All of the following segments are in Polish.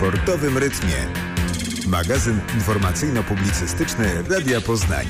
sportowym rytmie. Magazyn informacyjno-publicystyczny Radia Poznań.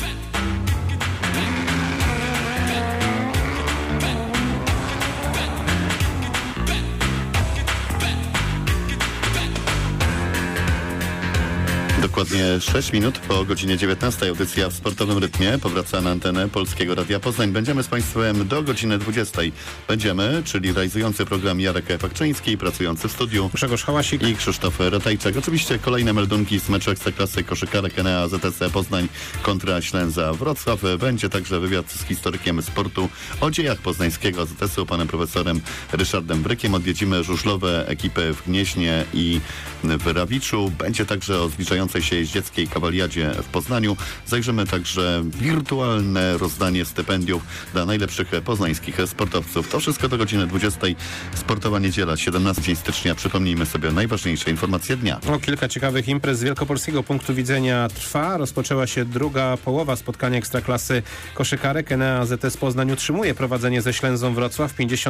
Dokładnie 6 minut po godzinie 19. Audycja w sportowym rytmie powraca na antenę Polskiego Radia Poznań. Będziemy z Państwem do godziny 20. Będziemy, czyli realizujący program Jarek Fakczyński, pracujący w studiu Grzegorz Hałasik i Krzysztof Ratajczak. Oczywiście kolejne meldunki z meczu Ekstraklasy koszykarek Enea ZS Poznań kontra Ślęza Wrocław. Będzie także wywiad z historykiem sportu o dziejach poznańskiego AZS-u, panem profesorem Ryszardem Brykiem. Odwiedzimy żużlowe ekipy w Gnieźnie i w Rawiczu. Będzie także o zbliżającej się jeździeckiej kawaliadzie w Poznaniu. Zajrzymy także wirtualne rozdanie stypendiów dla najlepszych poznańskich sportowców. To wszystko do godziny 20. Sportowa niedziela, 17 stycznia. Przypomnijmy sobie najważniejsze informacje dnia. Kilka ciekawych imprez z wielkopolskiego punktu widzenia trwa. Rozpoczęła się druga połowa spotkania Ekstraklasy koszykarek. Enea ZS Poznań utrzymuje prowadzenie ze Ślęzą Wrocław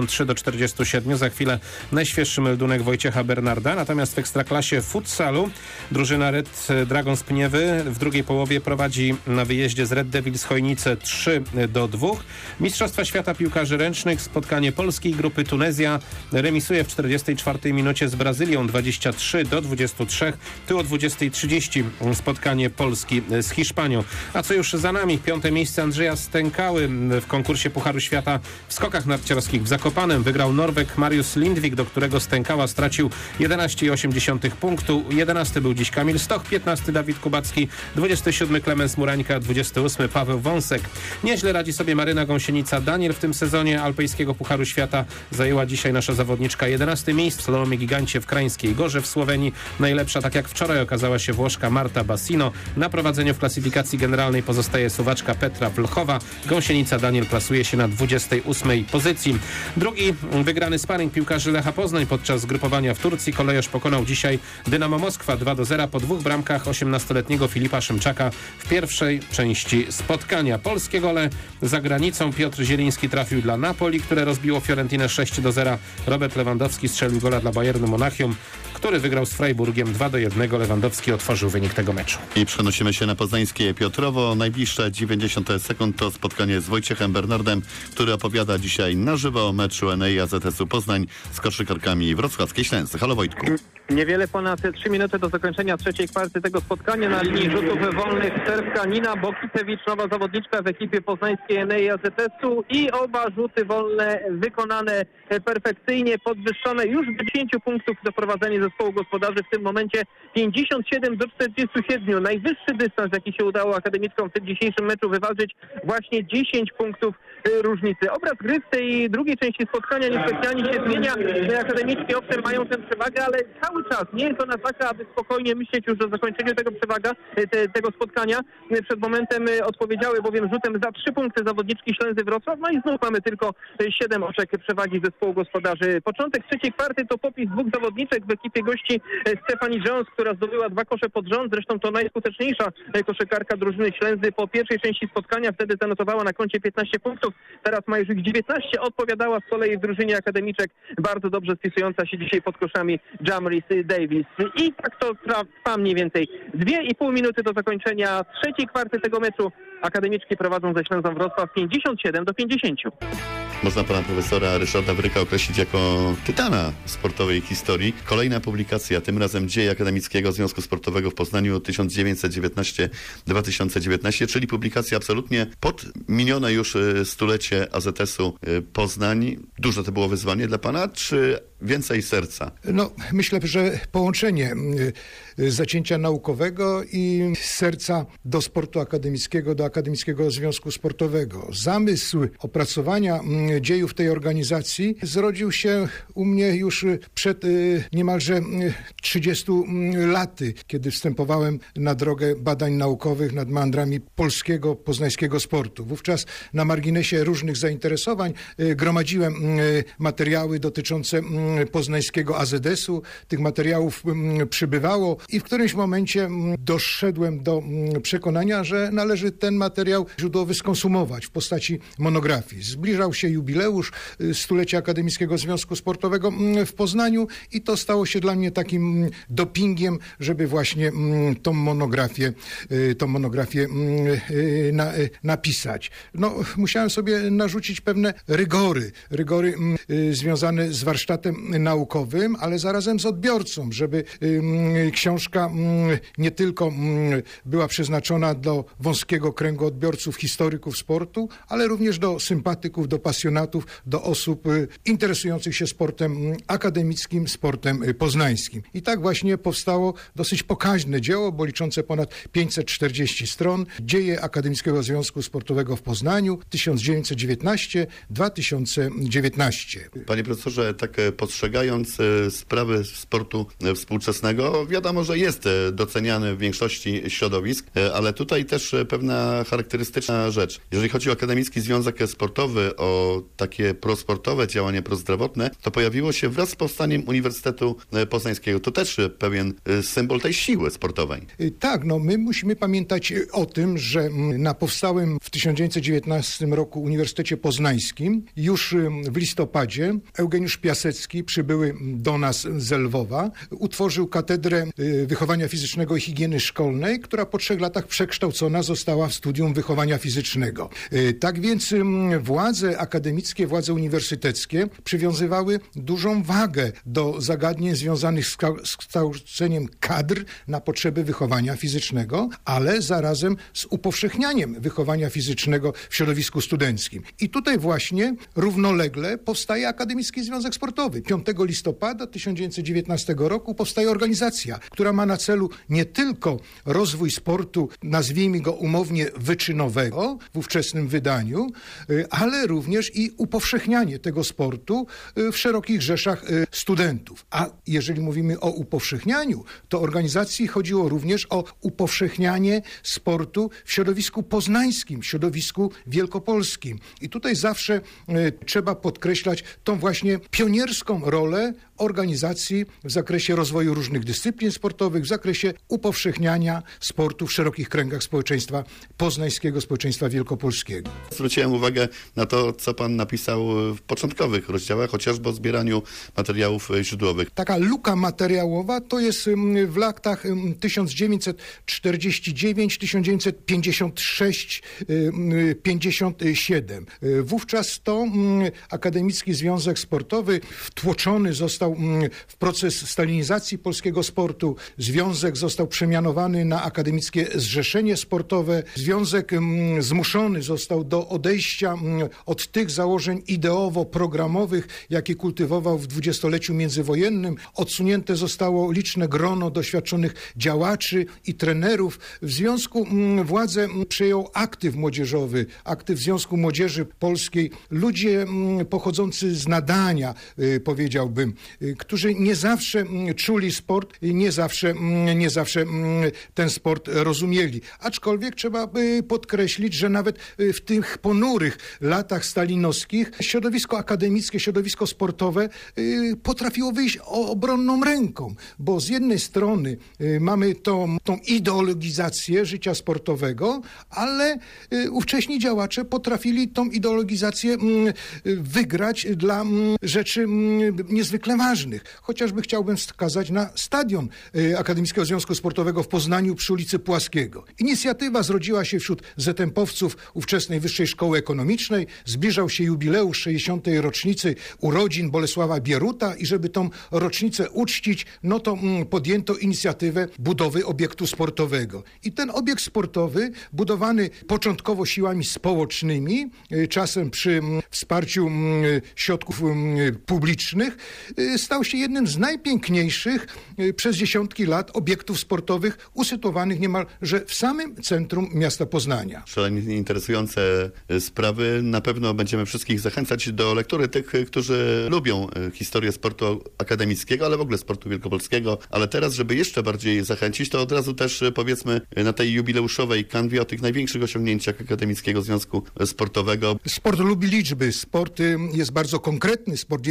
53-47. Za chwilę najświeższy meldunek Wojciecha Bernarda. Natomiast w Ekstraklasie futsalu drużyna Red Dragons Pniewy w drugiej połowie prowadzi na wyjeździe z Red Devils Chojnice 3-2. Mistrzostwa Świata Piłkarzy Ręcznych, spotkanie polskiej grupy Tunezja remisuje w 44 minucie z Brazylią 23-23. Tu o 20:30 spotkanie Polski z Hiszpanią. A co już za nami? 5. miejsce Andrzeja Stękały w konkursie Pucharu Świata w skokach narciarskich w Zakopanem. Wygrał Norweg Mariusz Lindvik, do którego Stękała stracił 11,8 punktu. 11 był dziś Kamil Stoch, 15 Dawid Kubacki, 27 Klemens Murańka, 28 Paweł Wąsek. Nieźle radzi sobie Maryna Gąsienica-Daniel w tym sezonie Alpejskiego Pucharu Świata. Zajęła dzisiaj nasza zawodniczka 11 miejsce w slalomie gigancie w Krańskiej Gorze w Słowenii. Najlepsza, tak jak wczoraj, okazała się Włoszka Marta Bassino. Na prowadzeniu w klasyfikacji generalnej pozostaje Suwaczka Petra Wlchowa. Gąsienica-Daniel plasuje się na 28 pozycji. Drugi wygrany sparring piłkarzy Lecha Poznań podczas zgrupowania w Turcji. Kolejorz pokonał dzisiaj Dynamo Moskwa 2-0 po 2 bramkach 18-letniego Filipa Szymczaka w pierwszej części spotkania. Polskie gole za granicą. Piotr Zieliński trafił dla Napoli, które rozbiło Fiorentinę 6-0. Robert Lewandowski strzelił gola dla Bayernu Monachium, który wygrał z Freiburgiem 2-1. Lewandowski otworzył wynik tego meczu. I przenosimy się na poznańskie Piotrowo. Najbliższe 90 sekund to spotkanie z Wojciechem Bernardem, który opowiada dzisiaj na żywo o meczu Enei AZS-u Poznań z koszykarkami wrocławskiej Ślęzy. Halo Wojtku. Niewiele ponad 3 minuty do zakończenia trzeciej kwarty tego spotkania. Na linii rzutów wolnych serbska Nina Bokicewicz, nowa zawodniczka w ekipie poznańskiej Enei AZS-u, i oba rzuty wolne wykonane perfekcyjnie, podwyższone już do 10 punktów doprowadzenie zespołu gospodarzy. W tym momencie 57-47. Najwyższy dystans, jaki się udało akademiczkom w tym dzisiejszym meczu wywalczyć, właśnie 10 punktów różnicy. Obraz gry w tej drugiej części spotkania niespecjalnie się zmienia. Akademiczki owszem mają tę przewagę, ale cały czas nie jest ona taka, aby spokojnie myśleć już o zakończeniu tego spotkania. Przed momentem odpowiedziały bowiem rzutem za 3 punkty zawodniczki Ślęzy Wrocław. No i znów mamy tylko 7 oczek przewagi zespołu gospodarzy. Początek trzeciej kwarty to popis 2 zawodniczek w ekipie gości Stephanie Jones, która zdobyła 2 kosze pod rząd. Zresztą to najskuteczniejsza koszykarka drużyny Ślęzy po pierwszej części spotkania. Wtedy zanotowała na koncie 15 punktów. Teraz ma już ich 19. Odpowiadała z kolei w drużynie akademiczek bardzo dobrze spisująca się dzisiaj pod koszami Jamris Davis. I tak to trwa mniej więcej 2,5 minuty do zakończenia trzeciej kwarty tego meczu. Akademiczki prowadzą ze Ślęzą Wrocław 57-50. Można pana profesora Ryszarda Bryka określić jako tytana sportowej historii. Kolejna publikacja, tym razem Dzieje Akademickiego Związku Sportowego w Poznaniu 1919-2019, czyli publikacja absolutnie pod minione już stulecie AZS-u Poznań. Duże to było wyzwanie dla pana, czy więcej serca? No, myślę, że połączenie zacięcia naukowego i serca do sportu akademickiego, do Akademickiego Związku Sportowego. Zamysł opracowania dziejów tej organizacji zrodził się u mnie już przed niemalże 30 laty, kiedy wstępowałem na drogę badań naukowych nad meandrami polskiego, poznańskiego sportu. Wówczas na marginesie różnych zainteresowań gromadziłem materiały dotyczące poznańskiego AZS-u. Tych materiałów przybywało i w którymś momencie doszedłem do przekonania, że należy ten materiał źródłowy skonsumować w postaci monografii. Zbliżał się jubileusz stulecia Akademickiego Związku Sportowego w Poznaniu i to stało się dla mnie takim dopingiem, żeby właśnie tą monografię napisać. No, musiałem sobie narzucić pewne rygory związane z warsztatem naukowym, ale zarazem z odbiorcą, żeby książka nie tylko była przeznaczona do wąskiego kręgu odbiorców, historyków sportu, ale również do sympatyków, do pasjonatów, do osób interesujących się sportem akademickim, sportem poznańskim. I tak właśnie powstało dosyć pokaźne dzieło, bo liczące ponad 540 stron. Dzieje Akademickiego Związku Sportowego w Poznaniu 1919-2019. Panie profesorze, tak postrzegając sprawy sportu współczesnego, wiadomo, że jest doceniany w większości środowisk, ale tutaj też pewna charakterystyczna rzecz. Jeżeli chodzi o Akademicki Związek Sportowy, o takie prosportowe działanie prozdrowotne, to pojawiło się wraz z powstaniem Uniwersytetu Poznańskiego. To też pewien symbol tej siły sportowej. Tak, no my musimy pamiętać o tym, że na powstałym w 1919 roku Uniwersytecie Poznańskim już w listopadzie Eugeniusz Piasecki, przybyły do nas z Lwowa, utworzył Katedrę Wychowania Fizycznego i Higieny Szkolnej, która po 3 latach przekształcona została w Studium Wychowania Fizycznego. Tak więc władze akademickie, władze uniwersyteckie przywiązywały dużą wagę do zagadnień związanych z kształceniem kadr na potrzeby wychowania fizycznego, ale zarazem z upowszechnianiem wychowania fizycznego w środowisku studenckim. I tutaj właśnie równolegle powstaje Akademicki Związek Sportowy. 5 listopada 1919 roku powstaje organizacja, która ma na celu nie tylko rozwój sportu, nazwijmy go umownie wyczynowego w ówczesnym wydaniu, ale również i upowszechnianie tego sportu w szerokich rzeszach studentów. A jeżeli mówimy o upowszechnianiu, to organizacji chodziło również o upowszechnianie sportu w środowisku poznańskim, w środowisku wielkopolskim. I tutaj zawsze trzeba podkreślać tą właśnie pionierską rolę organizacji w zakresie rozwoju różnych dyscyplin sportowych, w zakresie upowszechniania sportu w szerokich kręgach społeczeństwa poznańskiego, społeczeństwa wielkopolskiego. Zwróciłem uwagę na to, co pan napisał w początkowych rozdziałach, chociażby o zbieraniu materiałów źródłowych. Taka luka materiałowa to jest w latach 1949-1956-57. Wówczas to Akademicki Związek Sportowy wtłoczony został w proces stalinizacji polskiego sportu. Związek został przemianowany na Akademickie Zrzeszenie Sportowe. Związek zmuszony został do odejścia od tych założeń ideowo-programowych, jakie kultywował w dwudziestoleciu międzywojennym. Odsunięte zostało liczne grono doświadczonych działaczy i trenerów. W związku władzę przejął aktyw młodzieżowy, aktyw Związku Młodzieży Polskiej. Ludzie pochodzący z nadania, powiedziałbym, którzy nie zawsze czuli sport i nie zawsze ten sport rozumieli. Aczkolwiek trzeba podkreślić, że nawet w tych ponurych latach stalinowskich środowisko akademickie, środowisko sportowe potrafiło wyjść obronną ręką, bo z jednej strony mamy tą ideologizację życia sportowego, ale ówcześni działacze potrafili tą ideologizację wygrać dla rzeczy niezwykle ważnych. Chociażby chciałbym wskazać na stadion Akademickiego Związku Sportowego w Poznaniu przy ulicy Płaskiego. Inicjatywa zrodziła się wśród ZM-powców ówczesnej Wyższej Szkoły Ekonomicznej. Zbliżał się jubileusz 60. rocznicy urodzin Bolesława Bieruta i żeby tą rocznicę uczcić, no to podjęto inicjatywę budowy obiektu sportowego. I ten obiekt sportowy, budowany początkowo siłami społecznymi, czasem przy wsparciu środków publicznych, stał się jednym z najpiękniejszych przez dziesiątki lat obiektów sportowych usytuowanych niemalże w samym centrum miasta Poznania. Szalenie interesujące sprawy. Na pewno będziemy wszystkich zachęcać do lektury, tych, którzy lubią historię sportu akademickiego, ale w ogóle sportu wielkopolskiego. Ale teraz, żeby jeszcze bardziej zachęcić, to od razu też powiedzmy na tej jubileuszowej kanwie o tych największych osiągnięciach Akademickiego Związku Sportowego. Sport lubi liczby. Sport jest bardzo konkretny. Sport jest wymierny.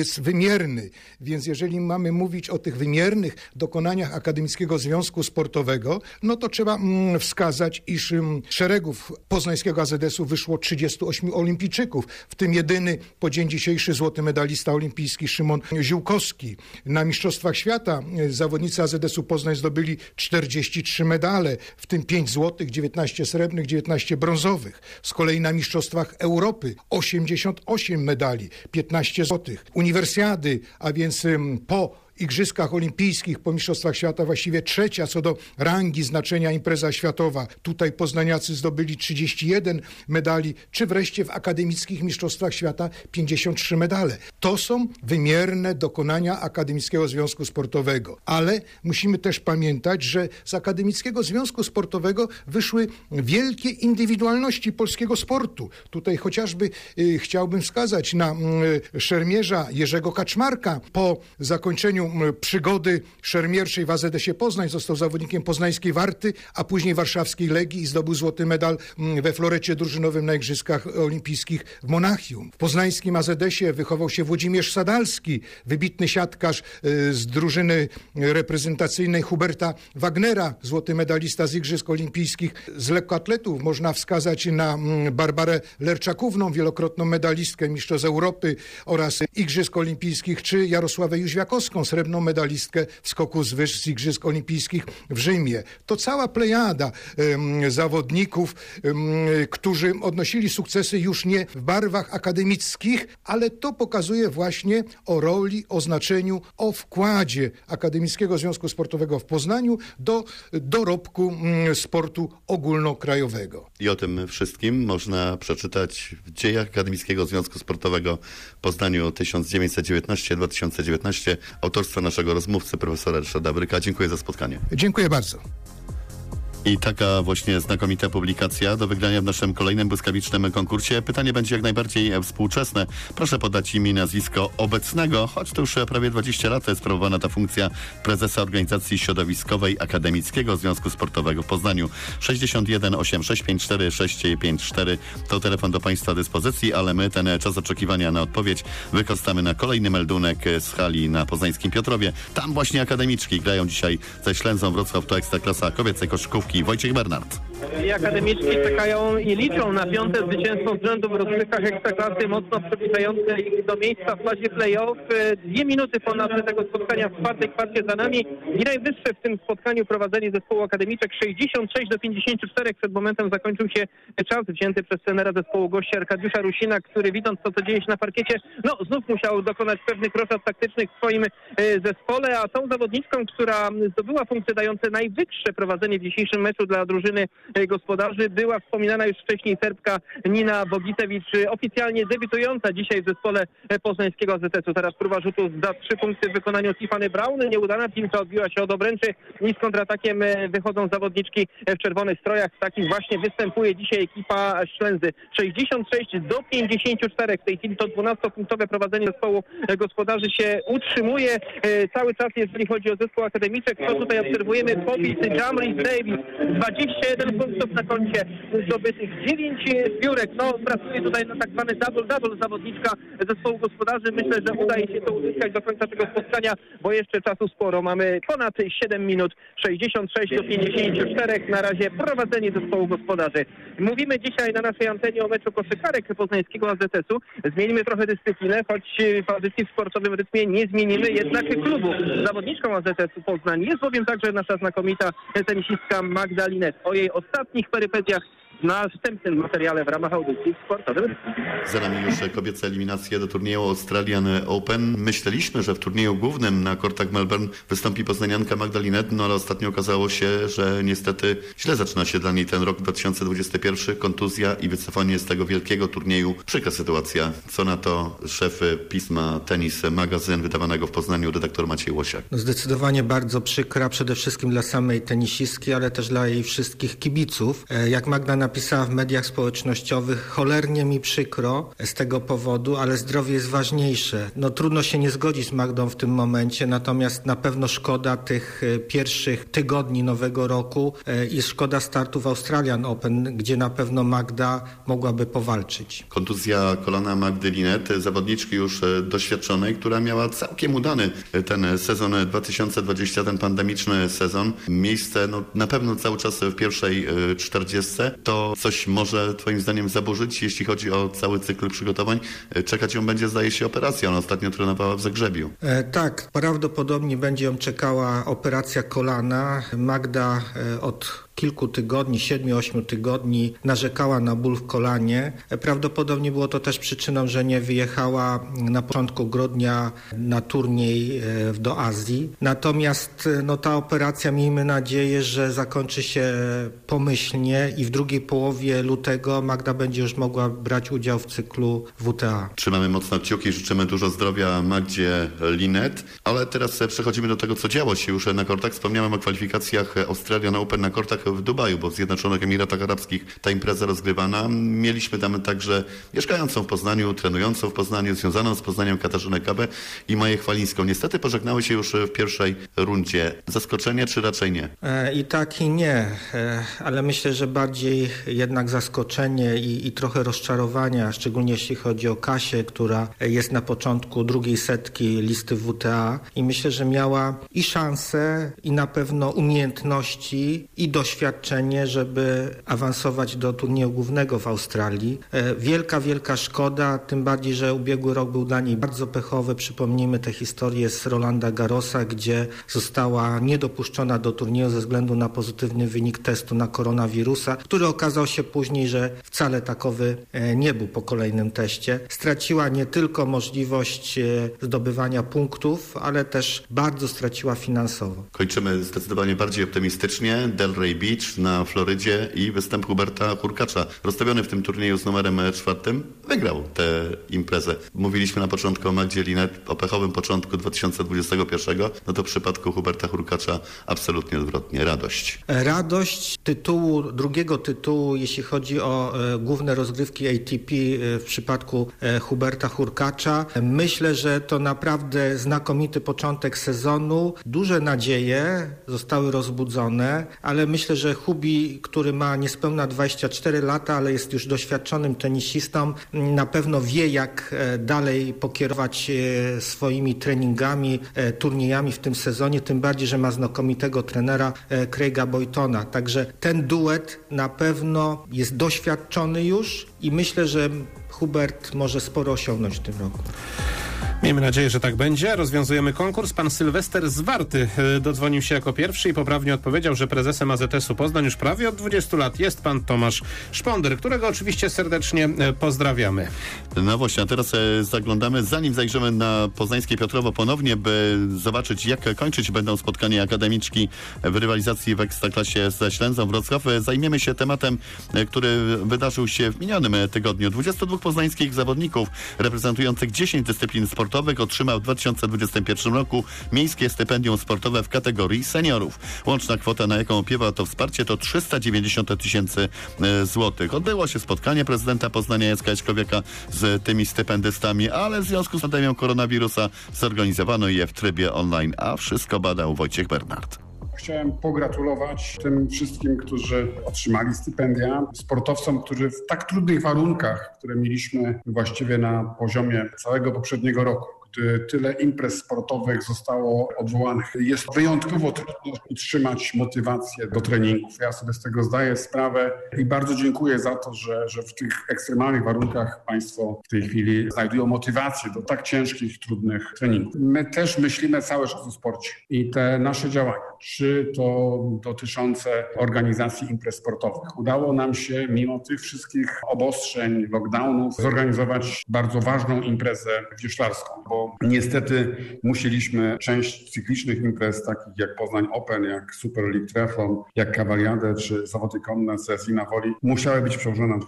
wymierny. Więc jeżeli mamy mówić o tych wymiernych dokonaniach Akademickiego Związku Sportowego, no to trzeba wskazać, iż szeregów poznańskiego AZS-u wyszło 38 olimpijczyków, w tym jedyny po dzień dzisiejszy złoty medalista olimpijski Szymon Ziółkowski. Na Mistrzostwach Świata zawodnicy AZS-u Poznań zdobyli 43 medale, w tym 5 złotych, 19 srebrnych, 19 brązowych. Z kolei na Mistrzostwach Europy 88 medali, 15 złotych. Uniwersjady, a więc po Igrzyskach Olimpijskich, po Mistrzostwach Świata właściwie trzecia co do rangi znaczenia impreza światowa. Tutaj poznaniacy zdobyli 31 medali, czy wreszcie w Akademickich Mistrzostwach Świata 53 medale. To są wymierne dokonania Akademickiego Związku Sportowego. Ale musimy też pamiętać, że z Akademickiego Związku Sportowego wyszły wielkie indywidualności polskiego sportu. Tutaj chociażby chciałbym wskazać na szermierza Jerzego Kaczmarka. Po zakończeniu przygody szermierczej w AZS-ie Poznań został zawodnikiem poznańskiej Warty, a później warszawskiej Legii i zdobył złoty medal we florecie drużynowym na Igrzyskach Olimpijskich w Monachium. W poznańskim AZS-ie wychował się Włodzimierz Sadalski, wybitny siatkarz z drużyny reprezentacyjnej Huberta Wagnera, złoty medalista z Igrzysk Olimpijskich. Z lekkoatletów można wskazać na Barbarę Lerczakówną, wielokrotną medalistkę mistrzostw Europy oraz Igrzysk Olimpijskich, czy Jarosławę Jóźwiakowską, srebrną medalistkę w skoku z wyż z Igrzysk Olimpijskich w Rzymie. To cała plejada zawodników, którzy odnosili sukcesy już nie w barwach akademickich, ale to pokazuje właśnie o roli, o znaczeniu, o wkładzie Akademickiego Związku Sportowego w Poznaniu do dorobku sportu ogólnokrajowego. I o tym wszystkim można przeczytać w dziejach Akademickiego Związku Sportowego w Poznaniu 1919-2019 autorstwa naszego rozmówcy, profesora Ryszarda Bryka. Dziękuję za spotkanie. Dziękuję bardzo. I taka właśnie znakomita publikacja do wygrania w naszym kolejnym błyskawicznym konkursie. Pytanie będzie jak najbardziej współczesne. Proszę podać imię i nazwisko obecnego, choć to już prawie 20 lat jest sprawowana ta funkcja prezesa organizacji środowiskowej Akademickiego Związku Sportowego w Poznaniu. 61 8654 654 to telefon do Państwa dyspozycji, ale my ten czas oczekiwania na odpowiedź wykorzystamy na kolejny meldunek z hali na poznańskim Piotrowie. Tam właśnie akademiczki grają dzisiaj ze Ślęzą Wrocław, to ekstraklasa kobiecej koszykówki. Wojciech Bernard. I akademiczki czekają i liczą na 5. zwycięstwo z rzędu w rozgrywkach ekstraklasy, mocno przybliżające ich do miejsca w fazie play-off. 2 minuty ponad tego spotkania w czwartej kwarcie za nami i najwyższe w tym spotkaniu prowadzenie zespołu akademiczek 66-54. Przed momentem zakończył się czas wzięty przez trenera zespołu gościa Arkadiusza Rusina, który widząc to, co dzieje się na parkiecie, znów musiał dokonać pewnych roszad taktycznych w swoim zespole, a tą zawodniczką, która zdobyła funkcje dające najwyższe prowadzenie w dzisiejszym meczu dla drużyny gospodarzy, była wspominana już wcześniej Serbka Nina Bogitewicz, oficjalnie debiutująca dzisiaj w zespole poznańskiego AZS-u. Teraz próba rzutu za 3 punkty w wykonaniu Tiffany Brown. Nieudana piłka odbiła się od obręczy i z kontratakiem wychodzą zawodniczki w czerwonych strojach. W takich właśnie występuje dzisiaj ekipa Ślęzy. 66-54. W tej chwili to 12-punktowe prowadzenie zespołu gospodarzy się utrzymuje cały czas, jeżeli chodzi o zespół akademiczek. Co tutaj obserwujemy? Popis Jamris Davis. 21 punktów na koncie zdobytych, 9 zbiórek. Pracuje tutaj na tak zwany double zawodniczka zespołu gospodarzy. Myślę, że udaje się to uzyskać do końca tego spotkania, bo jeszcze czasu sporo. Mamy ponad 7 minut, 66-54. Na razie prowadzenie zespołu gospodarzy. Mówimy dzisiaj na naszej antenie o meczu koszykarek poznańskiego AZS-u. Zmienimy trochę dyscyplinę, choć w audycji w sportowym rytmie nie zmienimy jednak klubu. Zawodniczką AZS-u Poznań jest bowiem także nasza znakomita tenisistka Magda Linet. O jej ostatnich perypetiach w następnym materiale w ramach audycji w sportowym rytmie. Za nami już kobiece eliminacje do turnieju Australian Open. Myśleliśmy, że w turnieju głównym na kortach Melbourne wystąpi poznanianka Magda Linet, ale ostatnio okazało się, że niestety źle zaczyna się dla niej ten rok 2021. Kontuzja i wycofanie z tego wielkiego turnieju. Przykra sytuacja. Co na to szef pisma Tenis Magazyn wydawanego w Poznaniu, redaktor Maciej Łosiak? Zdecydowanie bardzo przykra, przede wszystkim dla samej tenisistki, ale też dla jej wszystkich kibiców. Jak Magda napisała napisała w mediach społecznościowych: cholernie mi przykro z tego powodu, ale zdrowie jest ważniejsze. No trudno się nie zgodzić z Magdą w tym momencie, natomiast na pewno szkoda tych pierwszych tygodni nowego roku i szkoda startu w Australian Open, gdzie na pewno Magda mogłaby powalczyć. Kontuzja kolana Magdy Linnet, zawodniczki już doświadczonej, która miała całkiem udany ten sezon 2020, ten pandemiczny sezon. Miejsce na pewno cały czas w pierwszej 40. To coś może twoim zdaniem zaburzyć, jeśli chodzi o cały cykl przygotowań? Czekać ją będzie, zdaje się, operacja. Ona ostatnio trenowała w Zagrzebiu. Tak, prawdopodobnie będzie ją czekała operacja kolana. Magda od kilku tygodni, 7-8 tygodni narzekała na ból w kolanie. Prawdopodobnie było to też przyczyną, że nie wyjechała na początku grudnia na turniej do Azji. Natomiast ta operacja, miejmy nadzieję, że zakończy się pomyślnie i w drugiej połowie lutego Magda będzie już mogła brać udział w cyklu WTA. Trzymamy mocno kciuki, życzymy dużo zdrowia Magdzie Linnet, ale teraz przechodzimy do tego, co działo się już na kortach. Wspomniałem o kwalifikacjach Australian Open na kortach w Dubaju, bo w Zjednoczonych Emiratach Arabskich ta impreza rozgrywana. Mieliśmy tam także mieszkającą w Poznaniu, trenującą w Poznaniu, związaną z Poznaniem Katarzynę Kabę i Maję Chwalińską. Niestety pożegnały się już w pierwszej rundzie. Zaskoczenie czy raczej nie? I tak i nie, ale myślę, że bardziej jednak zaskoczenie i trochę rozczarowania, szczególnie jeśli chodzi o Kasię, która jest na początku drugiej setki listy WTA i myślę, że miała i szansę, i na pewno umiejętności i doświadczenie, żeby awansować do turnieju głównego w Australii. Wielka szkoda, tym bardziej, że ubiegły rok był dla niej bardzo pechowy. Przypomnijmy tę historię z Rolanda Garrosa, gdzie została niedopuszczona do turnieju ze względu na pozytywny wynik testu na koronawirusa, który okazał się później, że wcale takowy nie był po kolejnym teście. Straciła nie tylko możliwość zdobywania punktów, ale też bardzo straciła finansowo. Kończymy zdecydowanie bardziej optymistycznie. Delray Beach na Florydzie i występ Huberta Hurkacza, rozstawiony w tym turnieju z numerem 4, wygrał tę imprezę. Mówiliśmy na początku o Magdzie Linnet, o pechowym początku 2021, to w przypadku Huberta Hurkacza absolutnie odwrotnie. Radość drugiego tytułu, jeśli chodzi o główne rozgrywki ATP w przypadku Huberta Hurkacza. Myślę, że to naprawdę znakomity początek sezonu. Duże nadzieje zostały rozbudzone, ale myślę, że Hubi, który ma niespełna 24 lata, ale jest już doświadczonym tenisistą, na pewno wie, jak dalej pokierować swoimi treningami, turniejami w tym sezonie, tym bardziej, że ma znakomitego trenera Craiga Boytona. Także ten duet na pewno jest doświadczony już i myślę, że Hubert może sporo osiągnąć w tym roku. Miejmy nadzieję, że tak będzie. Rozwiązujemy konkurs. Pan Sylwester z Warty dodzwonił się jako pierwszy i poprawnie odpowiedział, że prezesem AZS-u Poznań już prawie od 20 lat jest pan Tomasz Szponder, którego oczywiście serdecznie pozdrawiamy. No właśnie, a teraz zaglądamy, zanim zajrzymy na poznańskie Piotrowo ponownie, by zobaczyć, jak kończyć będą spotkania akademiczki w rywalizacji w Ekstraklasie ze Ślęzą Wrocław. Zajmiemy się tematem, który wydarzył się w minionym tygodniu. 22 poznańskich zawodników reprezentujących 10 dyscyplin sportowych otrzymał w 2021 roku miejskie stypendium sportowe w kategorii seniorów. Łączna kwota, na jaką opiewa to wsparcie, to 390 000 złotych. Odbyło się spotkanie prezydenta Poznania Jacka Jaśkowiaka z tymi stypendystami, ale w związku z pandemią koronawirusa zorganizowano je w trybie online, a wszystko badał Wojciech Bernard. Chciałem pogratulować tym wszystkim, którzy otrzymali stypendia, sportowcom, którzy w tak trudnych warunkach, które mieliśmy właściwie na poziomie całego poprzedniego roku, gdy tyle imprez sportowych zostało odwołanych, jest wyjątkowo trudno utrzymać motywację do treningów. Ja sobie z tego zdaję sprawę i bardzo dziękuję za to, że w tych ekstremalnych warunkach Państwo w tej chwili znajdują motywację do tak ciężkich, trudnych treningów. My też myślimy cały czas o sporcie i te nasze działania, czy to dotyczące organizacji imprez sportowych. Udało nam się mimo tych wszystkich obostrzeń, lockdownów zorganizować bardzo ważną imprezę wioślarską, bo bo niestety musieliśmy część cyklicznych imprez, takich jak Poznań Open, jak Super League Triathlon, jak Kawaliadę czy zawody konne CSI na Woli, musiały być przełożone na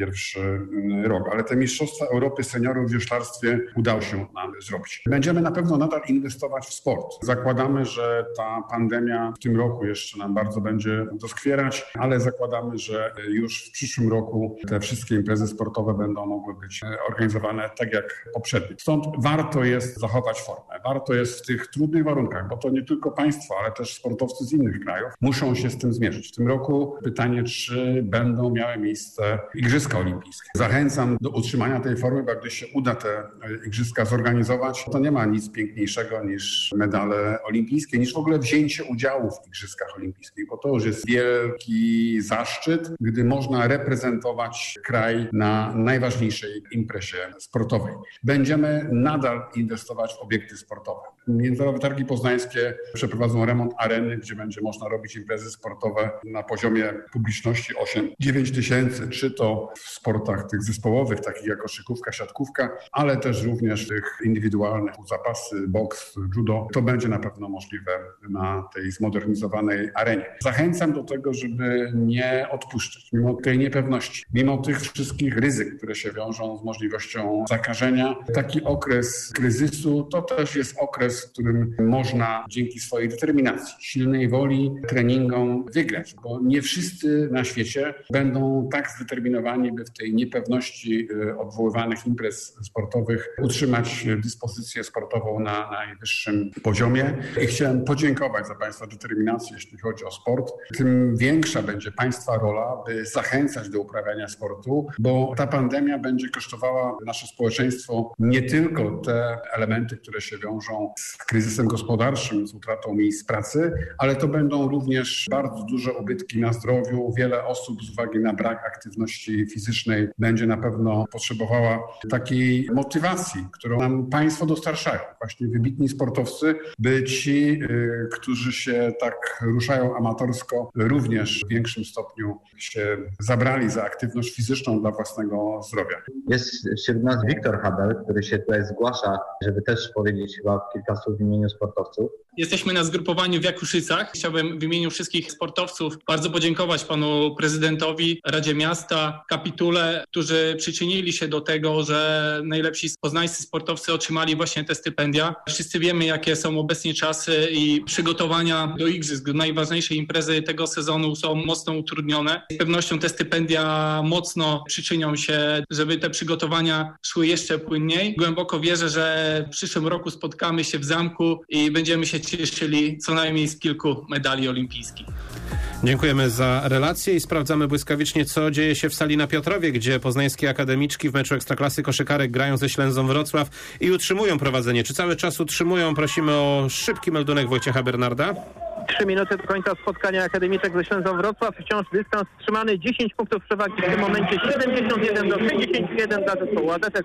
2021 rok. Ale te Mistrzostwa Europy Seniorów w wioślarstwie udało się nam zrobić. Będziemy na pewno nadal inwestować w sport. Zakładamy, że ta pandemia w tym roku jeszcze nam bardzo będzie doskwierać, ale zakładamy, że już w przyszłym roku te wszystkie imprezy sportowe będą mogły być organizowane tak jak poprzednie. Stąd warto jest zachować formę. Warto jest w tych trudnych warunkach, bo to nie tylko państwo, ale też sportowcy z innych krajów muszą się z tym zmierzyć. W tym roku pytanie, czy będą miały miejsce Igrzyska Olimpijskie. Zachęcam do utrzymania tej formy, bo gdy się uda te Igrzyska zorganizować, to nie ma nic piękniejszego niż medale olimpijskie, niż w ogóle wzięcie udziału w Igrzyskach Olimpijskich, bo to już jest wielki zaszczyt, gdy można reprezentować kraj na najważniejszej imprezie sportowej. Będziemy nadal inwestować w obiekty sportowe. Międzynarodowe Targi Poznańskie przeprowadzą remont areny, gdzie będzie można robić imprezy sportowe na poziomie publiczności 8-9 tysięcy, czy to w sportach tych zespołowych, takich jak koszykówka, siatkówka, ale też również tych indywidualnych, zapasy, boks, judo. To będzie na pewno możliwe na tej zmodernizowanej arenie. Zachęcam do tego, żeby nie odpuszczać, mimo tej niepewności, mimo tych wszystkich ryzyk, które się wiążą z możliwością zakażenia. Taki okres kryzysu to też jest okres, w którym można dzięki swojej determinacji, silnej woli, treningom wygrać, bo nie wszyscy na świecie będą tak zdeterminowani, by w tej niepewności odwoływanych imprez sportowych utrzymać dyspozycję sportową na najwyższym poziomie. I chciałem podziękować za Państwa determinację, jeśli chodzi o sport. Tym większa będzie Państwa rola, by zachęcać do uprawiania sportu, bo ta pandemia będzie kosztowała nasze społeczeństwo nie tylko te elementy, które się wiążą z kryzysem gospodarczym, z utratą miejsc pracy, ale to będą również bardzo duże ubytki na zdrowiu. Wiele osób z uwagi na brak aktywności fizycznej będzie na pewno potrzebowała takiej motywacji, którą nam państwo dostarczają. Właśnie wybitni sportowcy, by ci, którzy się tak ruszają amatorsko, również w większym stopniu się zabrali za aktywność fizyczną dla własnego zdrowia. Jest wśród nas Wiktor Habel, który się tutaj zgłasza, żeby też powiedzieć chyba kilka słów w imieniu sportowców. Jesteśmy na zgrupowaniu w Jakuszycach. Chciałbym w imieniu wszystkich sportowców bardzo podziękować panu prezydentowi, Radzie Miasta, Kapitule, którzy przyczynili się do tego, że najlepsi poznańscy sportowcy otrzymali właśnie te stypendia. Wszyscy wiemy, jakie są obecnie czasy i przygotowania do igrzysk, do najważniejszej imprezy tego sezonu są mocno utrudnione. Z pewnością te stypendia mocno przyczynią się, żeby te przygotowania szły jeszcze płynniej. Głęboko wierzę, że w przyszłym roku spotkamy się w zamku i będziemy się cieszyli co najmniej z kilku medali olimpijskich. Dziękujemy za relację i sprawdzamy błyskawicznie, co dzieje się w sali na Piotrowie, gdzie poznańskie akademiczki w meczu Ekstraklasy koszykarek grają ze Ślęzą Wrocław i utrzymują prowadzenie. Czy cały czas utrzymują? Prosimy o szybki meldunek Wojciecha Bernarda. 3 minuty do końca spotkania akademiczek ze Ślęzą Wrocław. Wciąż dystans trzymany, 10 punktów przewagi w tym momencie, 71-61 dla zespołu AZS.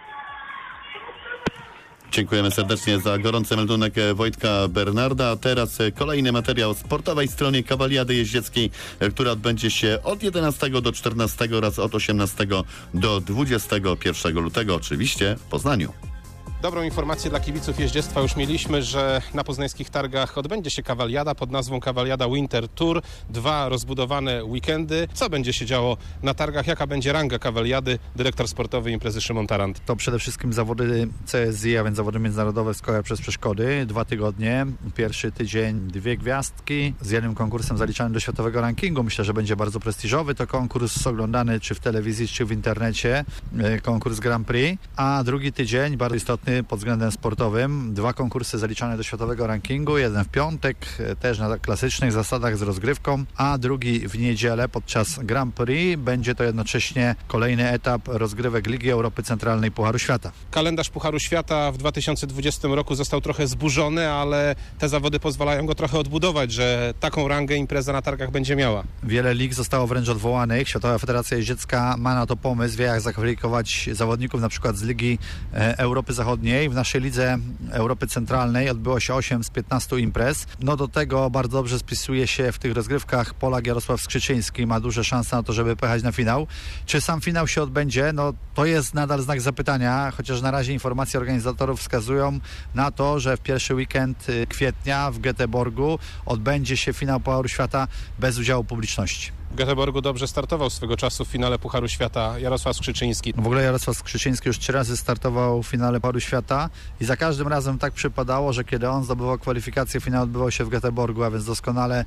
Dziękujemy serdecznie za gorący meldunek Wojtka Bernarda. A teraz kolejny materiał o sportowej stronie Kawaliady Jeździeckiej, która odbędzie się od 11 do 14 oraz od 18 do 21 lutego, oczywiście w Poznaniu. Dobrą informację dla kibiców jeździectwa już mieliśmy, że na poznańskich targach odbędzie się Kawaliada pod nazwą Kawaliada Winter Tour. 2 rozbudowane weekendy. Co będzie się działo na targach? Jaka będzie ranga Kawaliady? Dyrektor sportowy imprezy Szymon Tarant. To przede wszystkim zawody CSI, a więc zawody międzynarodowe Skoja przez przeszkody. 2 tygodnie. Pierwszy tydzień 2 gwiazdki z jednym konkursem zaliczanym do światowego rankingu. Myślę, że będzie bardzo prestiżowy. To konkurs oglądany czy w telewizji, czy w internecie. Konkurs Grand Prix. A drugi tydzień bardzo istotny pod względem sportowym. 2 konkursy zaliczane do światowego rankingu. Jeden w piątek, też na klasycznych zasadach z rozgrywką, a drugi w niedzielę podczas Grand Prix. Będzie to jednocześnie kolejny etap rozgrywek Ligi Europy Centralnej Pucharu Świata. Kalendarz Pucharu Świata w 2020 roku został trochę zburzony, ale te zawody pozwalają go trochę odbudować, że taką rangę impreza na targach będzie miała. Wiele lig zostało wręcz odwołanych. Światowa Federacja Jeździecka ma na to pomysł, wie jak zakwalifikować zawodników na przykład z Ligi Europy Zachodniej Zachodniej. W naszej lidze Europy Centralnej odbyło się 8 z 15 imprez. No do tego bardzo dobrze spisuje się w tych rozgrywkach Polak Jarosław Skrzyczyński. Ma duże szanse na to, żeby pojechać na finał. Czy sam finał się odbędzie? No to jest nadal znak zapytania, chociaż na razie informacje organizatorów wskazują na to, że w pierwszy weekend kwietnia w Göteborgu odbędzie się finał Pucharu Świata bez udziału publiczności. W Göteborgu dobrze startował swego czasu w finale Pucharu Świata Jarosław Skrzyczyński. W ogóle Jarosław Skrzyczyński już 3 razy startował w finale Pucharu Świata i za każdym razem tak przypadało, że kiedy on zdobywał kwalifikację, finał odbywał się w Göteborgu, a więc doskonale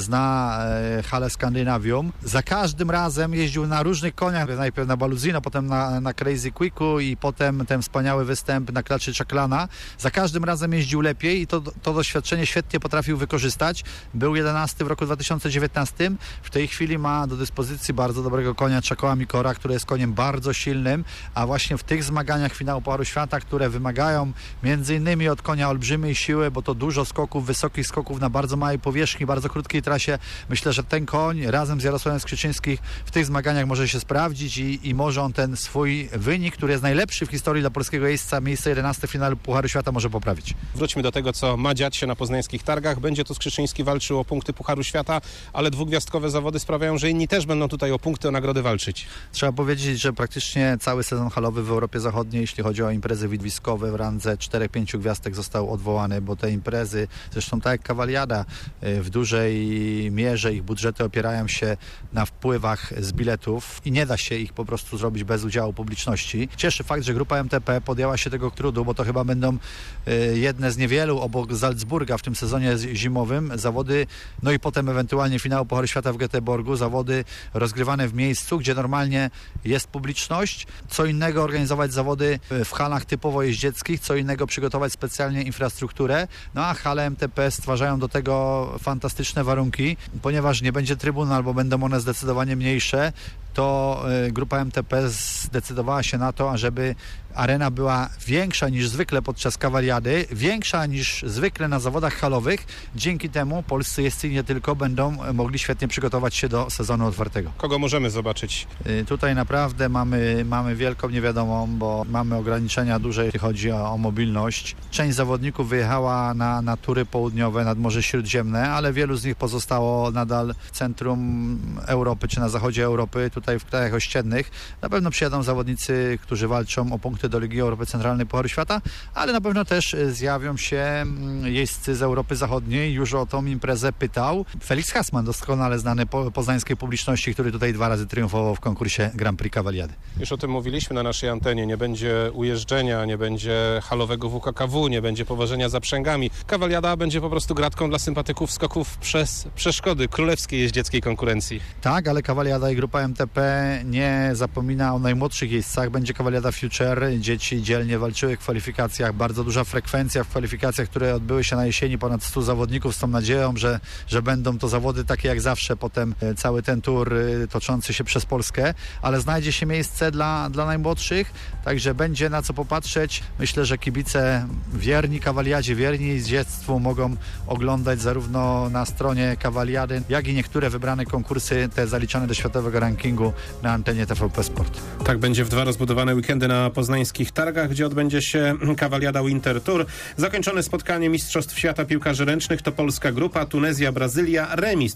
zna halę Skandinavium. Za każdym razem jeździł na różnych koniach, najpierw na Baluzino, potem na Crazy Quicku i potem ten wspaniały występ na klaczy Chaklana. Za każdym razem jeździł lepiej i to doświadczenie świetnie potrafił wykorzystać. Był 11 w roku 2019. W tej chwili ma do dyspozycji bardzo dobrego konia Chakoła Mikora, który jest koniem bardzo silnym, a właśnie w tych zmaganiach finału Pucharu Świata, które wymagają między innymi od konia olbrzymiej siły, bo to dużo skoków, wysokich skoków na bardzo małej powierzchni, bardzo krótkiej trasie. Myślę, że ten koń razem z Jarosławem Skrzyczyńskim w tych zmaganiach może się sprawdzić i może on ten swój wynik, który jest najlepszy w historii dla polskiego jeźdźca, miejsce 11 w finale Pucharu Świata, może poprawić. Wróćmy do tego, co ma dziać się na poznańskich targach. Będzie tu Skrzyczyński walczył o punkty Pucharu Świata, ale dwugwiazdkowe zawody sprawiają, że inni też będą tutaj o punkty, o nagrody walczyć. Trzeba powiedzieć, że praktycznie cały sezon halowy w Europie Zachodniej, jeśli chodzi o imprezy widowiskowe w randze 4-5 gwiazdek został odwołany, bo te imprezy, zresztą tak jak Kawaliada, w dużej mierze ich budżety opierają się na wpływach z biletów i nie da się ich po prostu zrobić bez udziału publiczności. Cieszy fakt, że grupa MTP podjęła się tego trudu, bo to chyba będą jedne z niewielu obok Salzburga w tym sezonie zimowym zawody, no i potem ewentualnie finału Pucharu Świata w Göteborgu, zawody rozgrywane w miejscu, gdzie normalnie jest publiczność. Co innego organizować zawody w halach typowo jeździeckich, co innego przygotować specjalnie infrastrukturę, no a hale MTP stwarzają do tego fantastyczne warunki, ponieważ nie będzie trybun albo będą one zdecydowanie mniejsze, to grupa MTP zdecydowała się na to, ażeby arena była większa niż zwykle podczas kawaliady, większa niż zwykle na zawodach halowych. Dzięki temu polscy jeźdźcy nie tylko będą mogli świetnie przygotować się do sezonu otwartego. Kogo możemy zobaczyć? Tutaj naprawdę mamy wielką niewiadomą, bo mamy ograniczenia duże, jeśli chodzi o mobilność. Część zawodników wyjechała na tury południowe nad Morze Śródziemne, ale wielu z nich pozostało nadal w centrum Europy czy na zachodzie Europy, tutaj w krajach ościennych. Na pewno przyjadą zawodnicy, którzy walczą o punkty do Ligi Europy Centralnej Pucharu Świata, ale na pewno też zjawią się jeźdźcy z Europy Zachodniej. Już o tą imprezę pytał Felix Hassmann, doskonale znany poznańskiej publiczności, który tutaj 2 razy triumfował w konkursie Grand Prix Kawaliady. Już o tym mówiliśmy na naszej antenie. Nie będzie ujeżdżenia, nie będzie halowego WKKW, nie będzie poważenia zaprzęgami. Kawaliada będzie po prostu gratką dla sympatyków skoków przez przeszkody królewskiej jeździeckiej konkurencji. Tak, ale Kawaliada i grupa MTP nie zapomina o najmłodszych jeźdźcach. Będzie Kawaliada Future. Dzieci dzielnie walczyły w kwalifikacjach. Bardzo duża frekwencja w kwalifikacjach, które odbyły się na jesieni. Ponad 100 zawodników z tą nadzieją, że będą to zawody takie jak zawsze. Potem cały ten tour toczący się przez Polskę. Ale znajdzie się miejsce dla najmłodszych. Także będzie na co popatrzeć. Myślę, że kibice wierni Kawaliadzie, wierni jeździectwu mogą oglądać zarówno na stronie Kawaliady, jak i niektóre wybrane konkursy, te zaliczane do światowego rankingu na antenie TVP Sport. Tak będzie w 2 rozbudowane weekendy na poznańskich targach, gdzie odbędzie się Kawaliada Winter Tour. Zakończone spotkanie Mistrzostw Świata Piłkarzy Ręcznych to polska grupa, Tunezja, Brazylia, remis